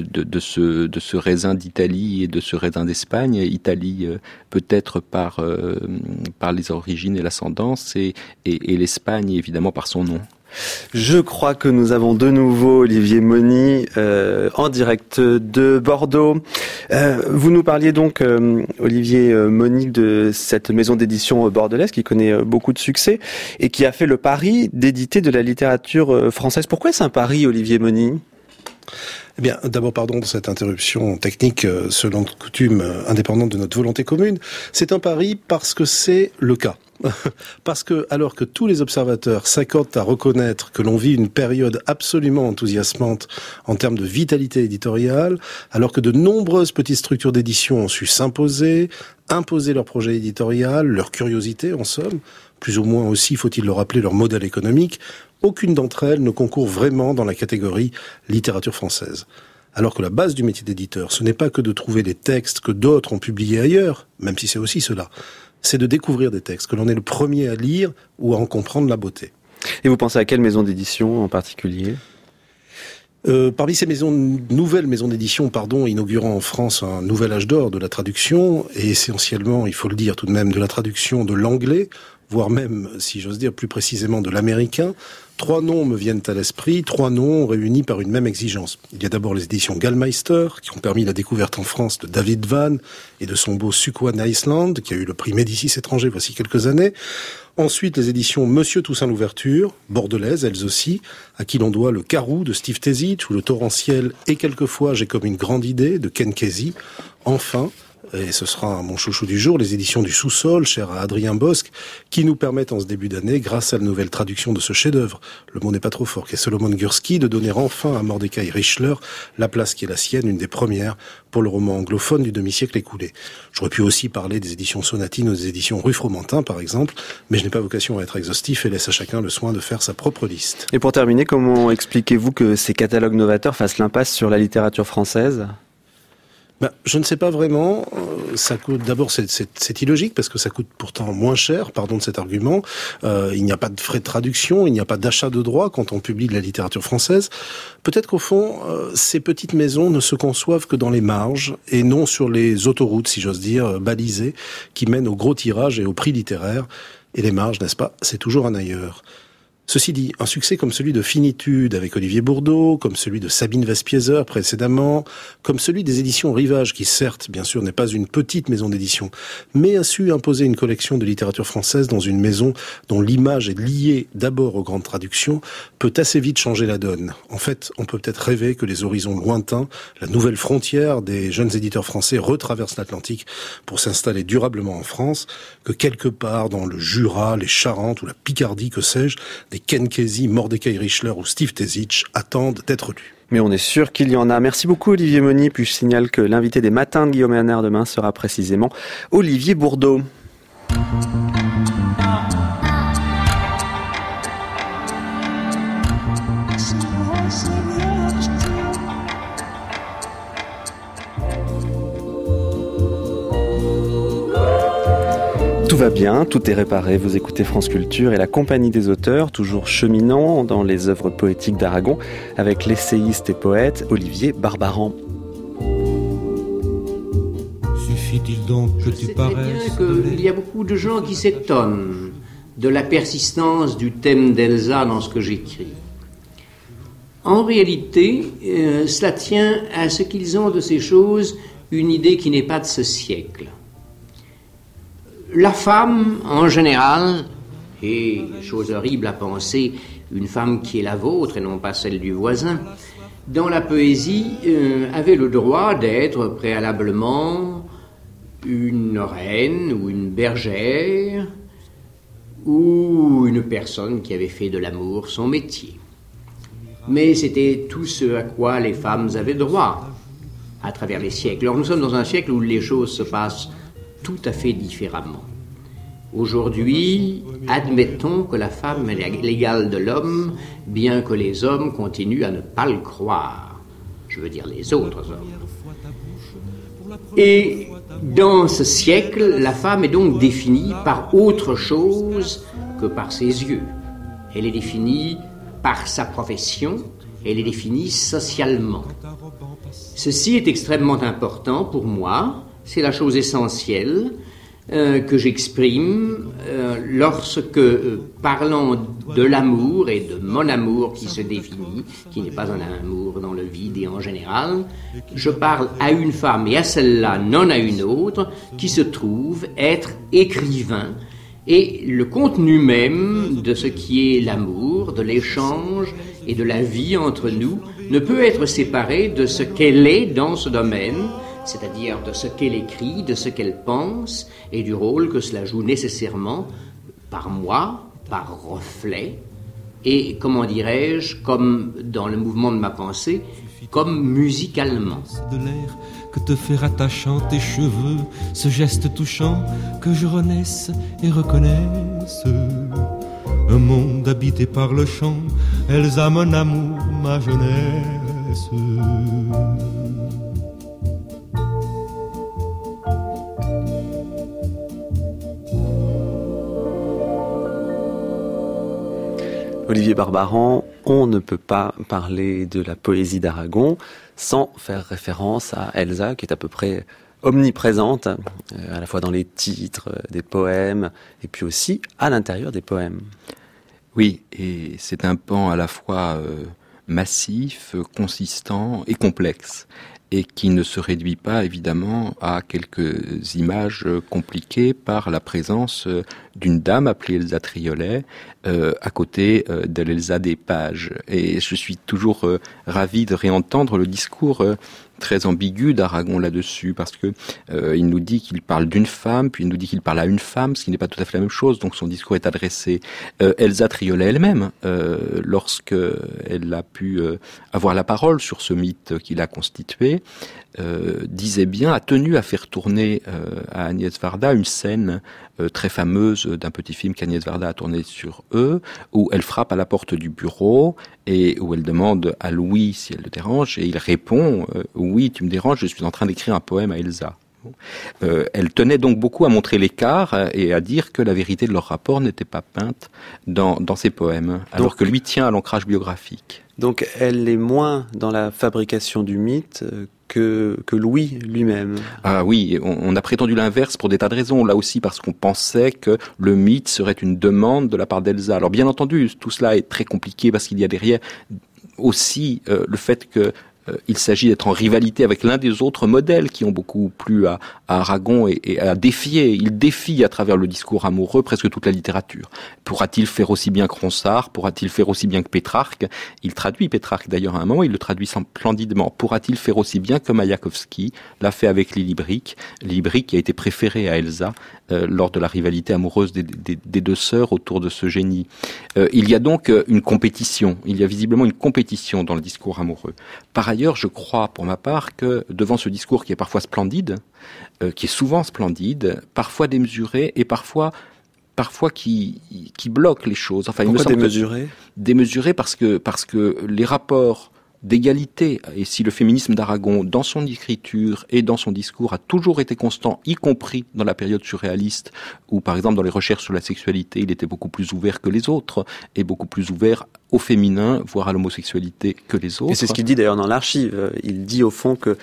ce raisin d'Italie et de ce raisin d'Espagne. Italie peut-être par les origines et l'ascendance et l'Espagne évidemment par son nom. Je crois que nous avons de nouveau Olivier Mony en direct de Bordeaux. Vous nous parliez donc, Olivier Mony, de cette maison d'édition bordelaise qui connaît beaucoup de succès et qui a fait le pari d'éditer de la littérature française. Pourquoi est-ce un pari, Olivier Mony ? Eh bien, d'abord, pardon de cette interruption technique, selon coutume, indépendante de notre volonté commune. C'est un pari parce que c'est le cas. Parce que, alors que tous les observateurs s'accordent à reconnaître que l'on vit une période absolument enthousiasmante en termes de vitalité éditoriale, alors que de nombreuses petites structures d'édition ont su s'imposer, imposer leur projet éditorial, leur curiosité, en somme, plus ou moins aussi, faut-il le rappeler, leur modèle économique, aucune d'entre elles ne concourt vraiment dans la catégorie littérature française. Alors que la base du métier d'éditeur, ce n'est pas que de trouver des textes que d'autres ont publiés ailleurs, même si c'est aussi cela. C'est de découvrir des textes que l'on est le premier à lire ou à en comprendre la beauté. Et vous pensez à quelle maison d'édition en particulier ? Parmi ces nouvelles maisons d'édition, inaugurant en France un nouvel âge d'or de la traduction, et essentiellement, il faut le dire tout de même, de la traduction de l'anglais, voire même, si j'ose dire plus précisément, de l'américain, 3 noms me viennent à l'esprit, 3 noms réunis par une même exigence. Il y a d'abord les éditions Gallmeister, qui ont permis la découverte en France de David Vann et de son beau Suquan Iceland, qui a eu le prix Médicis étranger voici quelques années. Ensuite, les éditions Monsieur Toussaint Louverture, bordelaises, elles aussi, à qui l'on doit le Carou de Steve Tezic ou le Torrentiel et quelquefois J'ai comme une grande idée de Ken Kesey. Enfin, et ce sera mon chouchou du jour, les éditions du Sous-sol, cher à Adrien Bosc, qui nous permettent en ce début d'année, grâce à la nouvelle traduction de ce chef-d'œuvre, le mot n'est pas trop fort, qu'est Solomon Gursky, de donner enfin à Mordecai Richler la place qui est la sienne, une des premières, pour le roman anglophone du demi-siècle écoulé. J'aurais pu aussi parler des éditions Sonatine ou des éditions Rue Fromentin, par exemple, mais je n'ai pas vocation à être exhaustif et laisse à chacun le soin de faire sa propre liste. Et pour terminer, comment expliquez-vous que ces catalogues novateurs fassent l'impasse sur la littérature française ? Je ne sais pas vraiment. Ça coûte, d'abord, c'est illogique parce que ça coûte pourtant moins cher, pardon de cet argument. Il n'y a pas de frais de traduction, il n'y a pas d'achat de droits quand on publie de la littérature française. Peut-être qu'au fond, ces petites maisons ne se conçoivent que dans les marges et non sur les autoroutes, si j'ose dire, balisées, qui mènent au gros tirage et au prix littéraire. Et les marges, n'est-ce pas, c'est toujours un ailleurs. Ceci dit, un succès comme celui de Finitude avec Olivier Bourdeau, comme celui de Sabine Vespieser précédemment, comme celui des éditions Rivage, qui certes, bien sûr, n'est pas une petite maison d'édition, mais a su imposer une collection de littérature française dans une maison dont l'image est liée d'abord aux grandes traductions, peut assez vite changer la donne. En fait, on peut peut-être rêver que les horizons lointains, la nouvelle frontière des jeunes éditeurs français retraversent l'Atlantique pour s'installer durablement en France, que quelque part dans le Jura, les Charentes ou la Picardie, que sais-je, des Ken Kesey, Mordecai Richler ou Steve Tezic attendent d'être lus. Mais on est sûr qu'il y en a. Merci beaucoup Olivier Moni, puis je signale que l'invité des matins de Guillaume Erner demain sera précisément Olivier Bourdeau. Tout va bien, tout est réparé, vous écoutez France Culture et la Compagnie des auteurs, toujours cheminant dans les œuvres poétiques d'Aragon, avec l'essayiste et poète Olivier Barbaran. Suffit-il donc que tu paraisses... Il y a beaucoup de gens qui s'étonnent de la persistance du thème d'Elsa dans ce que j'écris. En réalité, cela tient à ce qu'ils ont de ces choses une idée qui n'est pas de ce siècle. La femme, en général, et chose horrible à penser, une femme qui est la vôtre et non pas celle du voisin, dans la poésie, avait le droit d'être préalablement une reine ou une bergère ou une personne qui avait fait de l'amour son métier. Mais c'était tout ce à quoi les femmes avaient droit à travers les siècles. Alors nous sommes dans un siècle où les choses se passent tout à fait différemment. Aujourd'hui, admettons que la femme est l'égale de l'homme, bien que les hommes continuent à ne pas le croire. Je veux dire les autres hommes. Et dans ce siècle, la femme est donc définie par autre chose que par ses yeux. Elle est définie par sa profession, elle est définie socialement. Ceci est extrêmement important pour moi, c'est la chose essentielle que j'exprime lorsque, parlant de l'amour et de mon amour qui se définit, qui n'est pas un amour dans le vide et en général, je parle à une femme et à celle-là, non à une autre, qui se trouve être écrivain. Et le contenu même de ce qui est l'amour, de l'échange et de la vie entre nous ne peut être séparé de ce qu'elle est dans ce domaine, c'est-à-dire de ce qu'elle écrit, de ce qu'elle pense, et du rôle que cela joue nécessairement par moi, par reflet, et, comment dirais-je, comme dans le mouvement de ma pensée, comme musicalement. De l'air que te fait rattachant tes cheveux, ce geste touchant que je renaisse et reconnaisse. Un monde habité par le chant, Elsa, mon amour, ma jeunesse. Olivier Barbaran, on ne peut pas parler de la poésie d'Aragon sans faire référence à Elsa, qui est à peu près omniprésente, à la fois dans les titres des poèmes, et puis aussi à l'intérieur des poèmes. Oui, et c'est un pan à la fois massif, consistant et complexe, et qui ne se réduit pas évidemment à quelques images compliquées par la présence d'une dame appelée Elsa Triolet à côté de l'Elsa des Pages. Et je suis toujours ravi de réentendre le discours très ambigu d'Aragon là-dessus, parce que il nous dit qu'il parle d'une femme, puis il nous dit qu'il parle à une femme, ce qui n'est pas tout à fait la même chose, donc son discours est adressé. Elsa Triolet elle-même, lorsque elle a pu avoir la parole sur ce mythe qu'il a constitué, disait bien, a tenu à faire tourner à Agnès Varda une scène très fameuse d'un petit film qu'Agnès Varda a tourné sur eux, où elle frappe à la porte du bureau et où elle demande à Louis si elle le dérange, et il répond oui, tu me déranges, je suis en train d'écrire un poème à Elsa. Elle tenait donc beaucoup à montrer l'écart et à dire que la vérité de leur rapport n'était pas peinte dans ses poèmes, alors que lui tient à l'ancrage biographique. Donc elle est moins dans la fabrication du mythe que Louis lui-même. Ah oui, on a prétendu l'inverse pour des tas de raisons, là aussi parce qu'on pensait que le mythe serait une demande de la part d'Elsa. Alors bien entendu, tout cela est très compliqué parce qu'il y a derrière aussi le fait que il s'agit d'être en rivalité avec l'un des autres modèles qui ont beaucoup plu à Aragon et à défier. Il défie à travers le discours amoureux presque toute la littérature. Pourra-t-il faire aussi bien que Ronsard? Pourra-t-il faire aussi bien que Pétrarque? Il traduit Pétrarque d'ailleurs à un moment, il le traduit splendidement. Pourra-t-il faire aussi bien que Mayakovsky l'a fait avec Lily Brick? Lily Brick qui a été préférée à Elsa lors de la rivalité amoureuse des deux sœurs autour de ce génie. Il y a donc une compétition. Il y a visiblement une compétition dans le discours amoureux. Par ailleurs, je crois pour ma part que devant ce discours qui est parfois splendide, qui est souvent splendide, parfois démesuré et parfois qui bloque les choses. Enfin, pourquoi démesuré? Démesuré parce que les rapports d'égalité, et si le féminisme d'Aragon, dans son écriture et dans son discours, a toujours été constant, y compris dans la période surréaliste, où par exemple dans les recherches sur la sexualité, il était beaucoup plus ouvert que les autres, et beaucoup plus ouvert au féminin, voire à l'homosexualité que les autres. Et c'est ce qu'il dit d'ailleurs dans l'archive. Il dit au fond que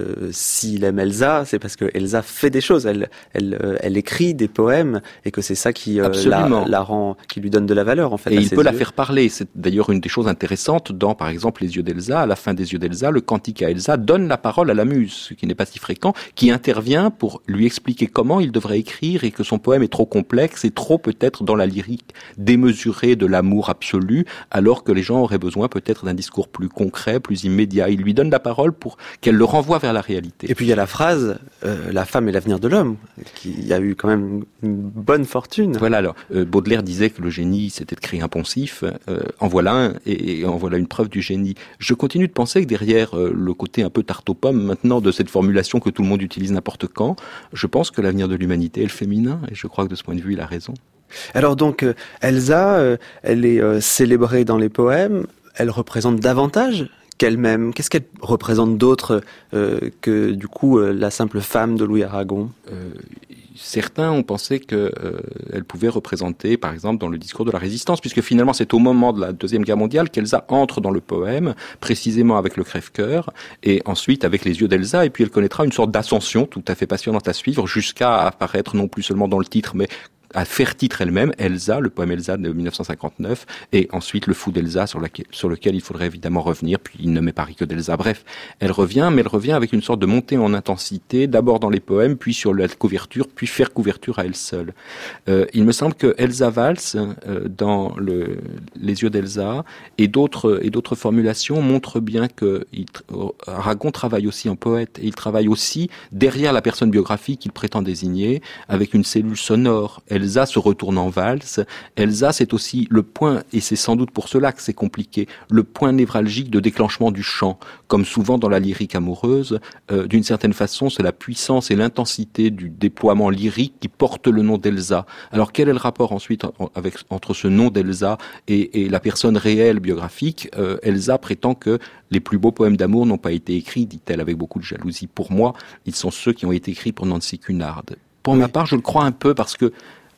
s'il aime Elsa, c'est parce que Elsa fait des choses. Elle écrit des poèmes et que c'est ça qui la rend, qui lui donne de la valeur en fait. Et il peut la faire parler. C'est d'ailleurs une des choses intéressantes dans, par exemple, Les Yeux d'Elsa. À la fin des Yeux d'Elsa, le cantique à Elsa donne la parole à la muse, ce qui n'est pas si fréquent, qui intervient pour lui expliquer comment il devrait écrire et que son poème est trop complexe et trop peut-être dans la lyrique démesurée de l'amour absolu, alors que les gens auraient besoin peut-être d'un discours plus concret, plus immédiat. Il lui donne la parole pour qu'elle le renvoie vers la réalité. Et puis il y a la phrase « La femme est l'avenir de l'homme », qui a eu quand même une bonne fortune. Voilà, alors Baudelaire disait que le génie c'était de créer un poncif, en voilà un, et en voilà une preuve du génie. Je continue de penser que derrière le côté un peu tarte aux pommes maintenant de cette formulation que tout le monde utilise n'importe quand, je pense que l'avenir de l'humanité est le féminin, et je crois que de ce point de vue il a raison. Alors donc Elsa, elle est célébrée dans les poèmes, elle représente davantage qu'elle-même. Qu'est-ce qu'elle représente d'autre que du coup la simple femme de Louis Aragon? Certains ont pensé qu'elle pouvait représenter, par exemple, dans le discours de la résistance, puisque finalement c'est au moment de la Deuxième Guerre mondiale qu'Elsa entre dans le poème, précisément avec le crève-cœur, et ensuite avec Les Yeux d'Elsa, et puis elle connaîtra une sorte d'ascension tout à fait passionnante à suivre, jusqu'à apparaître non plus seulement dans le titre, mais à faire titre elle-même, Elsa, le poème Elsa de 1959, et ensuite Le Fou d'Elsa, sur lequel il faudrait évidemment revenir, puis Il ne m'est paru que d'Elsa. Bref, elle revient, mais elle revient avec une sorte de montée en intensité, d'abord dans les poèmes, puis sur la couverture, puis faire couverture à elle seule. Il me semble que Elsa Valls, dans Les Yeux d'Elsa, et d'autres formulations montrent bien que Aragon travaille aussi en poète, et il travaille aussi derrière la personne biographique qu'il prétend désigner, avec une cellule sonore. Elsa se retourne en valse. Elsa, c'est aussi le point, et c'est sans doute pour cela que c'est compliqué, le point névralgique de déclenchement du chant. Comme souvent dans la lyrique amoureuse, d'une certaine façon, c'est la puissance et l'intensité du déploiement lyrique qui porte le nom d'Elsa. Alors quel est le rapport ensuite entre ce nom d'Elsa et la personne réelle biographique? Elsa prétend que les plus beaux poèmes d'amour n'ont pas été écrits, dit-elle avec beaucoup de jalousie. Pour moi, ils sont ceux qui ont été écrits pour Nancy Cunard. Pour ma part, je le crois un peu parce que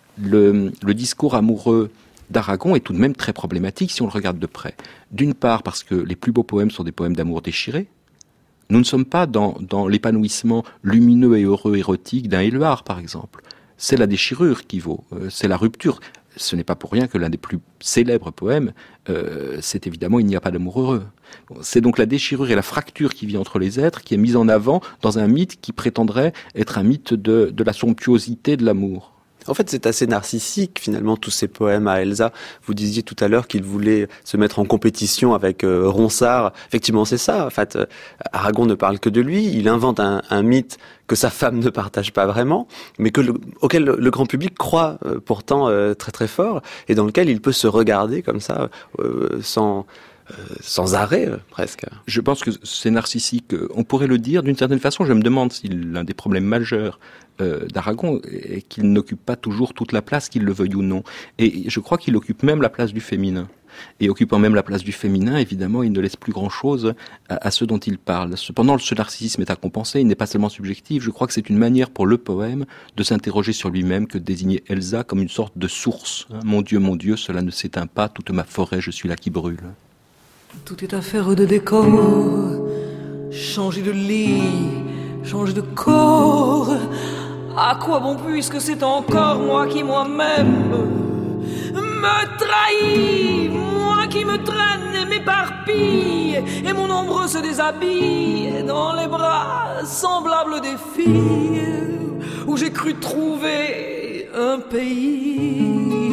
le discours amoureux d'Aragon est tout de même très problématique si on le regarde de près. D'une part parce que les plus beaux poèmes sont des poèmes d'amour déchirés, Nous ne sommes pas dans l'épanouissement lumineux et heureux érotique d'un Éluard, par exemple. C'est la déchirure qui vaut, c'est la rupture. Ce n'est pas pour rien que l'un des plus célèbres poèmes, c'est évidemment « Il n'y a pas d'amour heureux ». C'est donc la déchirure et la fracture qui vit entre les êtres qui est mise en avant dans un mythe qui prétendrait être un mythe de la somptuosité de l'amour. En fait, c'est assez narcissique, finalement, tous ces poèmes à Elsa. Vous disiez tout à l'heure qu'il voulait se mettre en compétition avec Ronsard. Effectivement, c'est ça. En fait, Aragon ne parle que de lui. Il invente un mythe que sa femme ne partage pas vraiment, mais auquel le grand public croit pourtant très très fort, et dans lequel il peut se regarder comme ça, sans arrêt, presque. Je pense que c'est narcissique. On pourrait le dire d'une certaine façon. Je me demande si l'un des problèmes majeurs d'Aragon est qu'il n'occupe pas toujours toute la place, qu'il le veuille ou non. Et je crois qu'il occupe même la place du féminin. Et occupant même la place du féminin, évidemment, il ne laisse plus grand-chose à ceux dont il parle. Cependant, ce narcissisme est à compenser, il n'est pas seulement subjectif. Je crois que c'est une manière pour le poème de s'interroger sur lui-même que de désigner Elsa comme une sorte de source. Mon Dieu, cela ne s'éteint pas, toute ma forêt, je suis là qui brûle. Tout est affaire de décor, changer de lit, changer de corps. À quoi bon puisque c'est encore moi qui moi-même me trahis, moi qui me traîne et m'éparpille, et mon ombre se déshabille dans les bras semblables des filles où j'ai cru trouver un pays.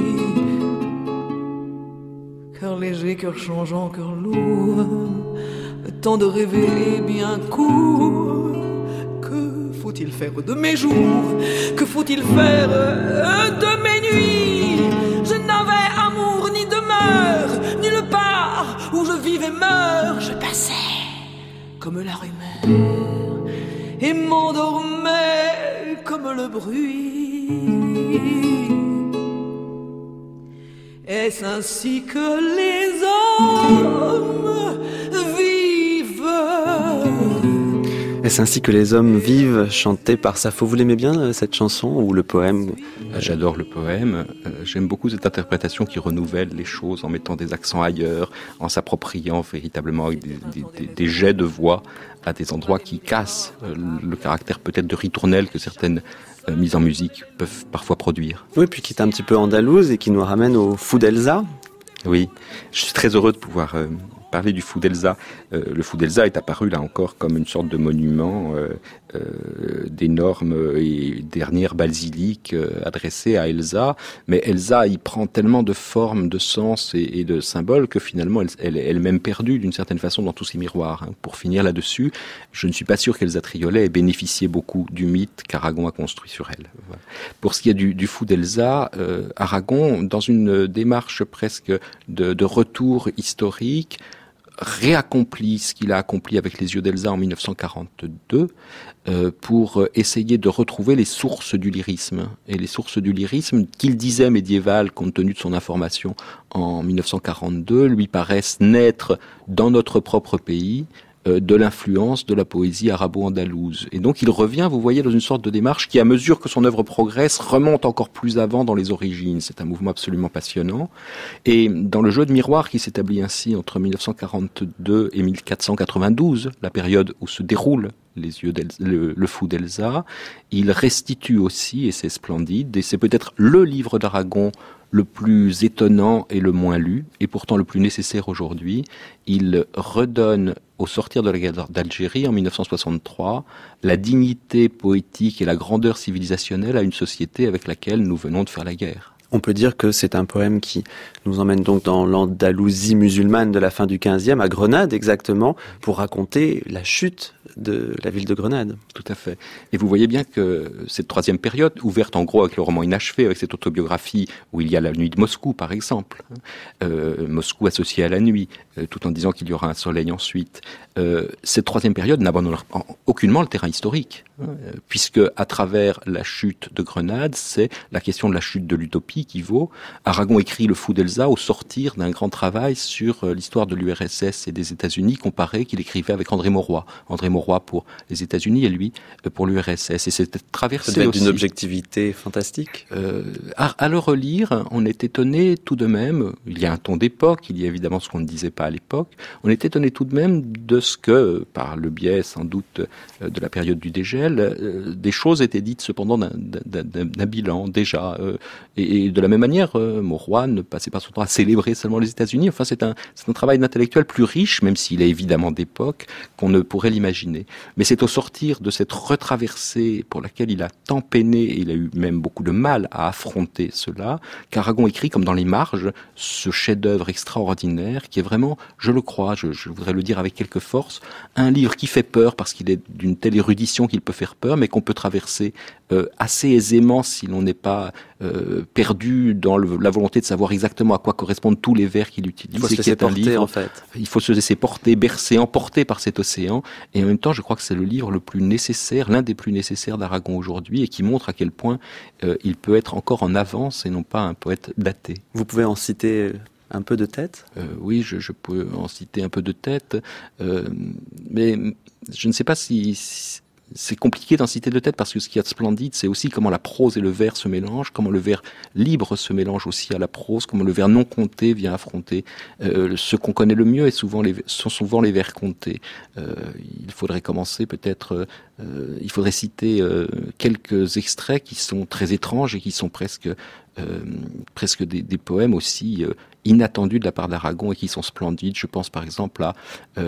Cœur léger, cœur changeant, cœur lourd, le temps de rêver est bien court. Que faut-il faire de mes jours? Que faut-il faire de mes nuits? Je n'avais amour ni demeure, nulle part où je vivais meurs. Je passais comme la rumeur et m'endormais comme le bruit. Est-ce ainsi que les hommes vivent? Est-ce ainsi que les hommes vivent, chanté par Sappho? Vous l'aimez bien, cette chanson, ou le poème? J'adore le poème. J'aime beaucoup cette interprétation qui renouvelle les choses en mettant des accents ailleurs, en s'appropriant véritablement avec des jets de voix à des endroits qui cassent le caractère peut-être de ritournelle que certaines mises en musique peuvent parfois produire. Oui, puis qui est un petit peu andalouse et qui nous ramène au Fou d'Elsa. Oui, je suis très heureux de pouvoir parler du Fou d'Elsa. Le Fou d'Elsa est apparu là encore comme une sorte de monument d'énormes et dernières basiliques adressées à Elsa. Mais Elsa y prend tellement de formes, de sens et de symboles que finalement elle est même perdue d'une certaine façon dans tous ces miroirs. Pour finir là-dessus, je ne suis pas sûr qu'Elsa Triolet ait bénéficié beaucoup du mythe qu'Aragon a construit sur elle. Voilà. Pour ce qui est du Fou d'Elsa, Aragon, dans une démarche presque de retour historique, réaccomplit ce qu'il a accompli avec Les Yeux d'Elsa en 1942 pour essayer de retrouver les sources du lyrisme. Et les sources du lyrisme, qu'il disait médiéval compte tenu de son information en 1942, lui paraissent naître dans notre propre pays de l'influence de la poésie arabo-andalouse. Et donc il revient, vous voyez, dans une sorte de démarche qui, à mesure que son œuvre progresse, remonte encore plus avant dans les origines. C'est un mouvement absolument passionnant. Et dans le jeu de miroir qui s'établit ainsi entre 1942 et 1492, la période où se déroule le Fou d'Elsa, il restitue aussi, et c'est splendide, et c'est peut-être le livre d'Aragon le plus étonnant et le moins lu, et pourtant le plus nécessaire aujourd'hui. Il redonne, au sortir de la guerre d'Algérie en 1963, la dignité poétique et la grandeur civilisationnelle à une société avec laquelle nous venons de faire la guerre. On peut dire que c'est un poème qui nous emmène donc dans l'Andalousie musulmane de la fin du XVe, à Grenade exactement, pour raconter la chute de la ville de Grenade. Tout à fait. Et vous voyez bien que cette troisième période, ouverte en gros avec le roman Inachevé, avec cette autobiographie où il y a la nuit de Moscou par exemple, Moscou associé à la nuit, tout en disant qu'il y aura un soleil ensuite, cette troisième période n'abandonne aucunement le terrain historique, puisque à travers la chute de Grenade, c'est la question de la chute de l'utopie qui vaut. Aragon écrit Le Fou d'Elsa au sortir d'un grand travail sur l'histoire de l'URSS et des États-Unis comparé qu'il écrivait avec André Mauroy. André Mauroy Mauroy pour les États-Unis et lui pour l'URSS. Et cette traversée ça devait être aussi, d'une objectivité fantastique. À le relire, on est étonné tout de même, il y a un ton d'époque, il y a évidemment ce qu'on ne disait pas à l'époque, on est étonné tout de même de ce que, par le biais sans doute de la période du dégel, des choses étaient dites cependant d'un bilan déjà. Et de la même manière, Mauroy ne passait pas son temps à célébrer seulement les États-Unis. Enfin, c'est un travail d'intellectuel plus riche, même s'il est évidemment d'époque, qu'on ne pourrait l'imaginer. Mais c'est au sortir de cette retraversée pour laquelle il a tant peiné, et il a eu même beaucoup de mal à affronter cela, qu'Aragon écrit, comme dans les marges, ce chef-d'œuvre extraordinaire qui est vraiment, je le crois, je voudrais le dire avec quelque force, un livre qui fait peur parce qu'il est d'une telle érudition qu'il peut faire peur, mais qu'on peut traverser assez aisément si l'on n'est pas perdu dans la volonté de savoir exactement à quoi correspondent tous les vers qu'il utilise. Il faut se laisser porter, en fait. Il faut se laisser porter, bercer, emporter par cet océan. Et en même temps, je crois que c'est le livre le plus nécessaire, l'un des plus nécessaires d'Aragon aujourd'hui, et qui montre à quel point il peut être encore en avance et non pas un poète daté. Vous pouvez en citer un peu de tête ? Oui, je peux en citer un peu de tête, mais je ne sais pas si c'est compliqué d'en citer de tête, parce que ce qu'il y a de splendide, c'est aussi comment la prose et le vers se mélangent, comment le vers libre se mélange aussi à la prose, comment le vers non compté vient affronter ce qu'on connaît le mieux, et sont souvent les vers comptés. Il faudrait commencer peut-être, il faudrait citer quelques extraits qui sont très étranges et qui sont presque des poèmes aussi inattendus de la part d'Aragon et qui sont splendides. Je pense par exemple à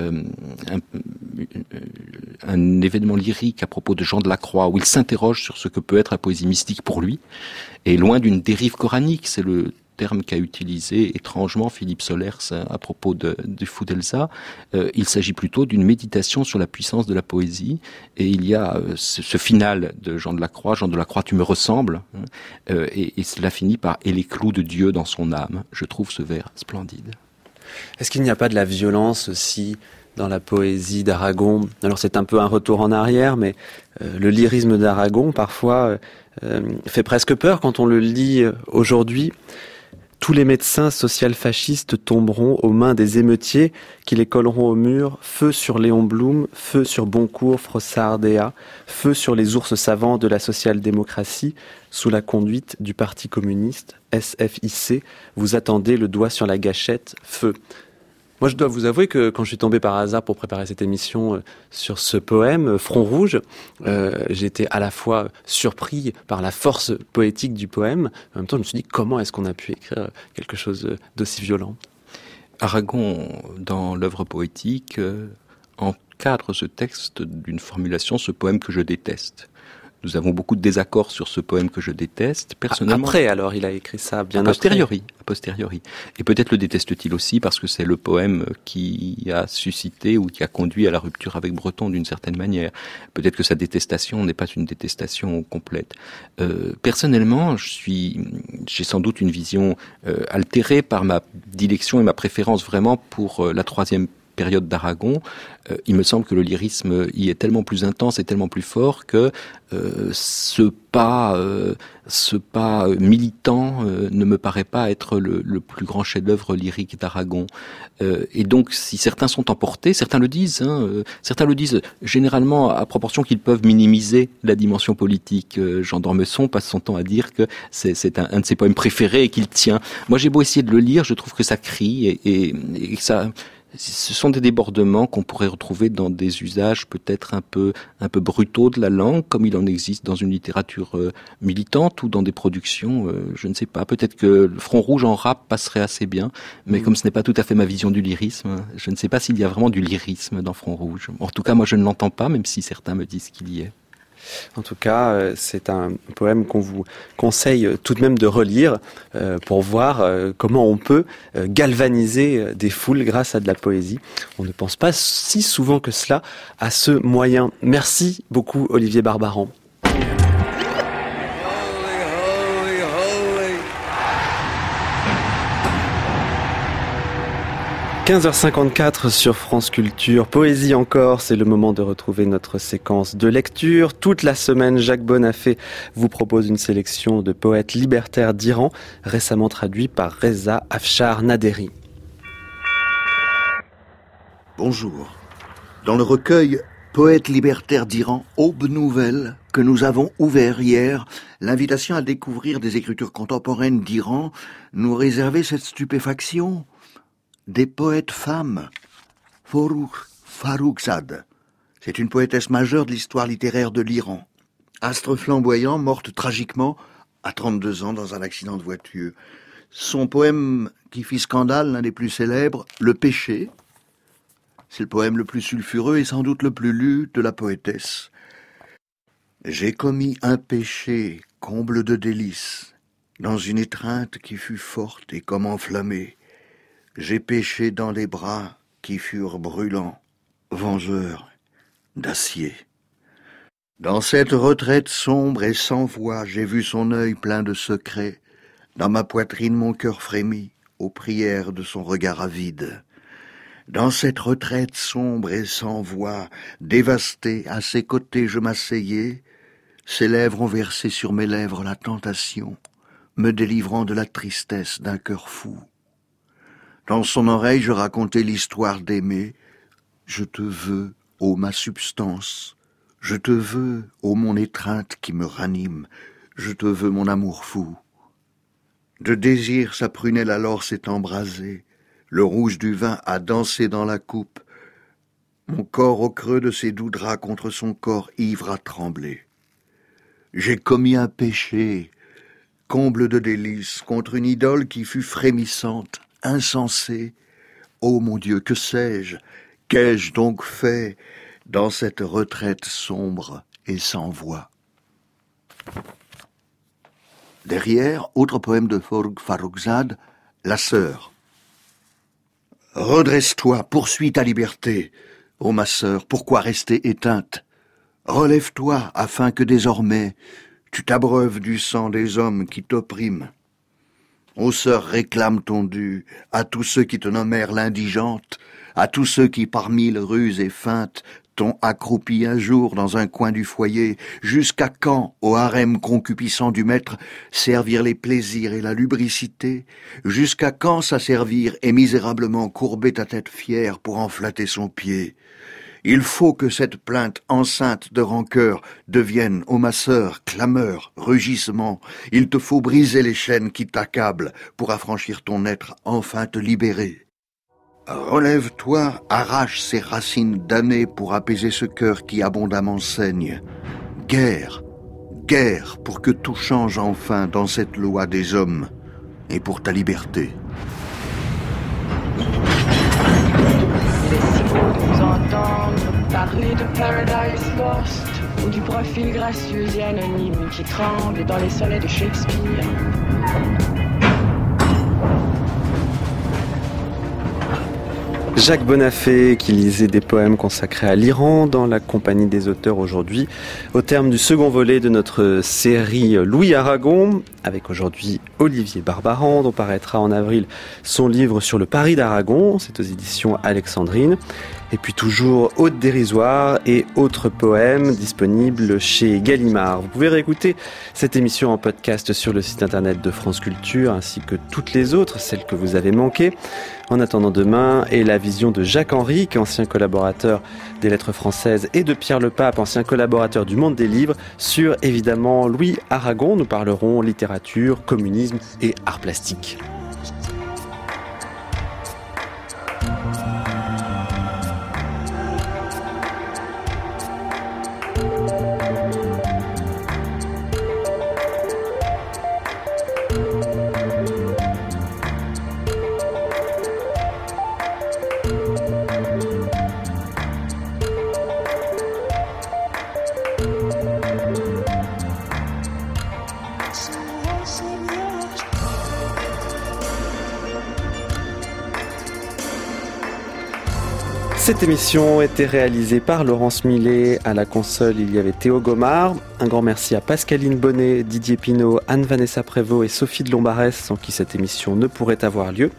un événement lyrique à propos de Jean de la Croix, où il s'interroge sur ce que peut être la poésie mystique pour lui, et loin d'une dérive coranique, c'est le terme qu'a utilisé étrangement Philippe Solers à propos du Fou d'Elsa. Il s'agit plutôt d'une méditation sur la puissance de la poésie, et il y a ce final de Jean de la Croix, tu me ressembles, et cela finit par « et les clous de Dieu dans son âme ». Je trouve ce vers splendide. Est-ce qu'il n'y a pas de la violence aussi dans la poésie d'Aragon ? Alors c'est un peu un retour en arrière, mais le lyrisme d'Aragon parfois fait presque peur quand on le lit aujourd'hui. Tous les médecins social-fascistes tomberont aux mains des émeutiers qui les colleront au mur. Feu sur Léon Blum, feu sur Boncourt, Frossard, Déa, feu sur les ours savants de la social-démocratie, sous la conduite du Parti communiste, SFIC. Vous attendez le doigt sur la gâchette, feu. Moi, je dois vous avouer que quand je suis tombé par hasard pour préparer cette émission sur ce poème, Front Rouge, j'étais à la fois surpris par la force poétique du poème. En même temps, je me suis dit, comment est-ce qu'on a pu écrire quelque chose d'aussi violent ? Aragon, dans l'œuvre poétique, encadre ce texte d'une formulation, ce poème que je déteste. Nous avons beaucoup de désaccords sur ce poème que je déteste. Personnellement, après, alors, il a écrit ça bien a posteriori. Et peut-être le déteste-t-il aussi parce que c'est le poème qui a suscité ou qui a conduit à la rupture avec Breton d'une certaine manière. Peut-être que sa détestation n'est pas une détestation complète. Personnellement, j'ai sans doute une vision altérée par ma dilection et ma préférence vraiment pour la troisième période d'Aragon. Il me semble que le lyrisme y est tellement plus intense et tellement plus fort que ce pas militant ne me paraît pas être le plus grand chef-d'œuvre lyrique d'Aragon. Et donc, si certains sont emportés, certains le disent généralement à proportion qu'ils peuvent minimiser la dimension politique. Jean d'Ormesson passe son temps à dire que c'est un de ses poèmes préférés et qu'il tient. Moi, j'ai beau essayer de le lire, je trouve que ça crie et que ça... Ce sont des débordements qu'on pourrait retrouver dans des usages peut-être un peu brutaux de la langue, comme il en existe dans une littérature militante ou dans des productions, je ne sais pas. Peut-être que le Front Rouge en rap passerait assez bien, mais comme ce n'est pas tout à fait ma vision du lyrisme, je ne sais pas s'il y a vraiment du lyrisme dans Front Rouge. En tout cas, moi je ne l'entends pas, même si certains me disent qu'il y est. En tout cas, c'est un poème qu'on vous conseille tout de même de relire pour voir comment on peut galvaniser des foules grâce à de la poésie. On ne pense pas si souvent que cela à ce moyen. Merci beaucoup Olivier Barbaran. 15h54 sur France Culture. Poésie encore, c'est le moment de retrouver notre séquence de lecture. Toute la semaine, Jacques Bonafé vous propose une sélection de poètes libertaires d'Iran, récemment traduit par Reza Afshar Naderi. Bonjour. Dans le recueil Poète libertaire d'Iran, Aube Nouvelle, que nous avons ouvert hier, l'invitation à découvrir des écritures contemporaines d'Iran nous réservait cette stupéfaction. Des poètes femmes. Farrokhzad. C'est une poétesse majeure de l'histoire littéraire de l'Iran. Astre flamboyant, morte tragiquement à 32 ans dans un accident de voiture. Son poème qui fit scandale, l'un des plus célèbres, Le Péché, c'est le poème le plus sulfureux et sans doute le plus lu de la poétesse. J'ai commis un péché, comble de délices, dans une étreinte qui fut forte et comme enflammée. J'ai péché dans les bras qui furent brûlants, vengeurs d'acier. Dans cette retraite sombre et sans voix, j'ai vu son œil plein de secrets. Dans ma poitrine mon cœur frémit aux prières de son regard avide. Dans cette retraite sombre et sans voix, dévastée, à ses côtés je m'asseyais. Ses lèvres ont versé sur mes lèvres la tentation, me délivrant de la tristesse d'un cœur fou. Dans son oreille je racontais l'histoire d'aimer. Je te veux, ô ma substance. Je te veux, ô mon étreinte qui me ranime. Je te veux, mon amour fou. De désir sa prunelle alors s'est embrasée. Le rouge du vin a dansé dans la coupe. Mon corps au creux de ses doux draps contre son corps ivre a tremblé. J'ai commis un péché, comble de délices, contre une idole qui fut frémissante, insensée. Ô mon Dieu, que sais-je? Qu'ai-je donc fait dans cette retraite sombre et sans voix? Derrière, autre poème de Farrokhzad, La sœur. Redresse-toi, poursuis ta liberté. Ô ma sœur, pourquoi rester éteinte? Relève-toi, afin que désormais tu t'abreuves du sang des hommes qui t'oppriment. Ô sœur, réclame ton dû à tous ceux qui te nommèrent l'indigente, à tous ceux qui, par mille ruses et feintes, t'ont accroupi un jour dans un coin du foyer. Jusqu'à quand, au harem concupissant du maître, servir les plaisirs et la lubricité? Jusqu'à quand s'asservir et misérablement courber ta tête fière pour en flatter son pied? Il faut que cette plainte enceinte de rancœur devienne, ô ma sœur, clameur, rugissement. Il te faut briser les chaînes qui t'accablent pour affranchir ton être, enfin te libérer. Relève-toi, arrache ces racines damnées pour apaiser ce cœur qui abondamment saigne. Guerre, guerre pour que tout change enfin dans cette loi des hommes et pour ta liberté. C'est si beau de vous entendre parler de Paradise Lost ou du profil gracieux et anonyme qui tremble dans les sonnets de Shakespeare. Jacques Bonafé qui lisait des poèmes consacrés à l'Iran dans la compagnie des auteurs aujourd'hui, au terme du second volet de notre série Louis Aragon, avec aujourd'hui Olivier Barbaran, dont paraîtra en avril son livre sur le Paris d'Aragon, c'est aux éditions Alexandrine. Et puis toujours Ode dérisoire et autres poèmes disponibles chez Gallimard. Vous pouvez réécouter cette émission en podcast sur le site internet de France Culture, ainsi que toutes les autres, celles que vous avez manquées. En attendant demain, et la vision de Jacques Henrique, ancien collaborateur des Lettres françaises, et de Pierre Lepape, ancien collaborateur du Monde des Livres, sur évidemment Louis Aragon. Nous parlerons littérature, communisme et art plastique. Cette émission était réalisée par Laurence Millet. À la console, il y avait Théo Gomard. Un grand merci à Pascaline Bonnet, Didier Pinault, Anne-Vanessa Prévost et Sophie de Lombarès, sans qui cette émission ne pourrait avoir lieu.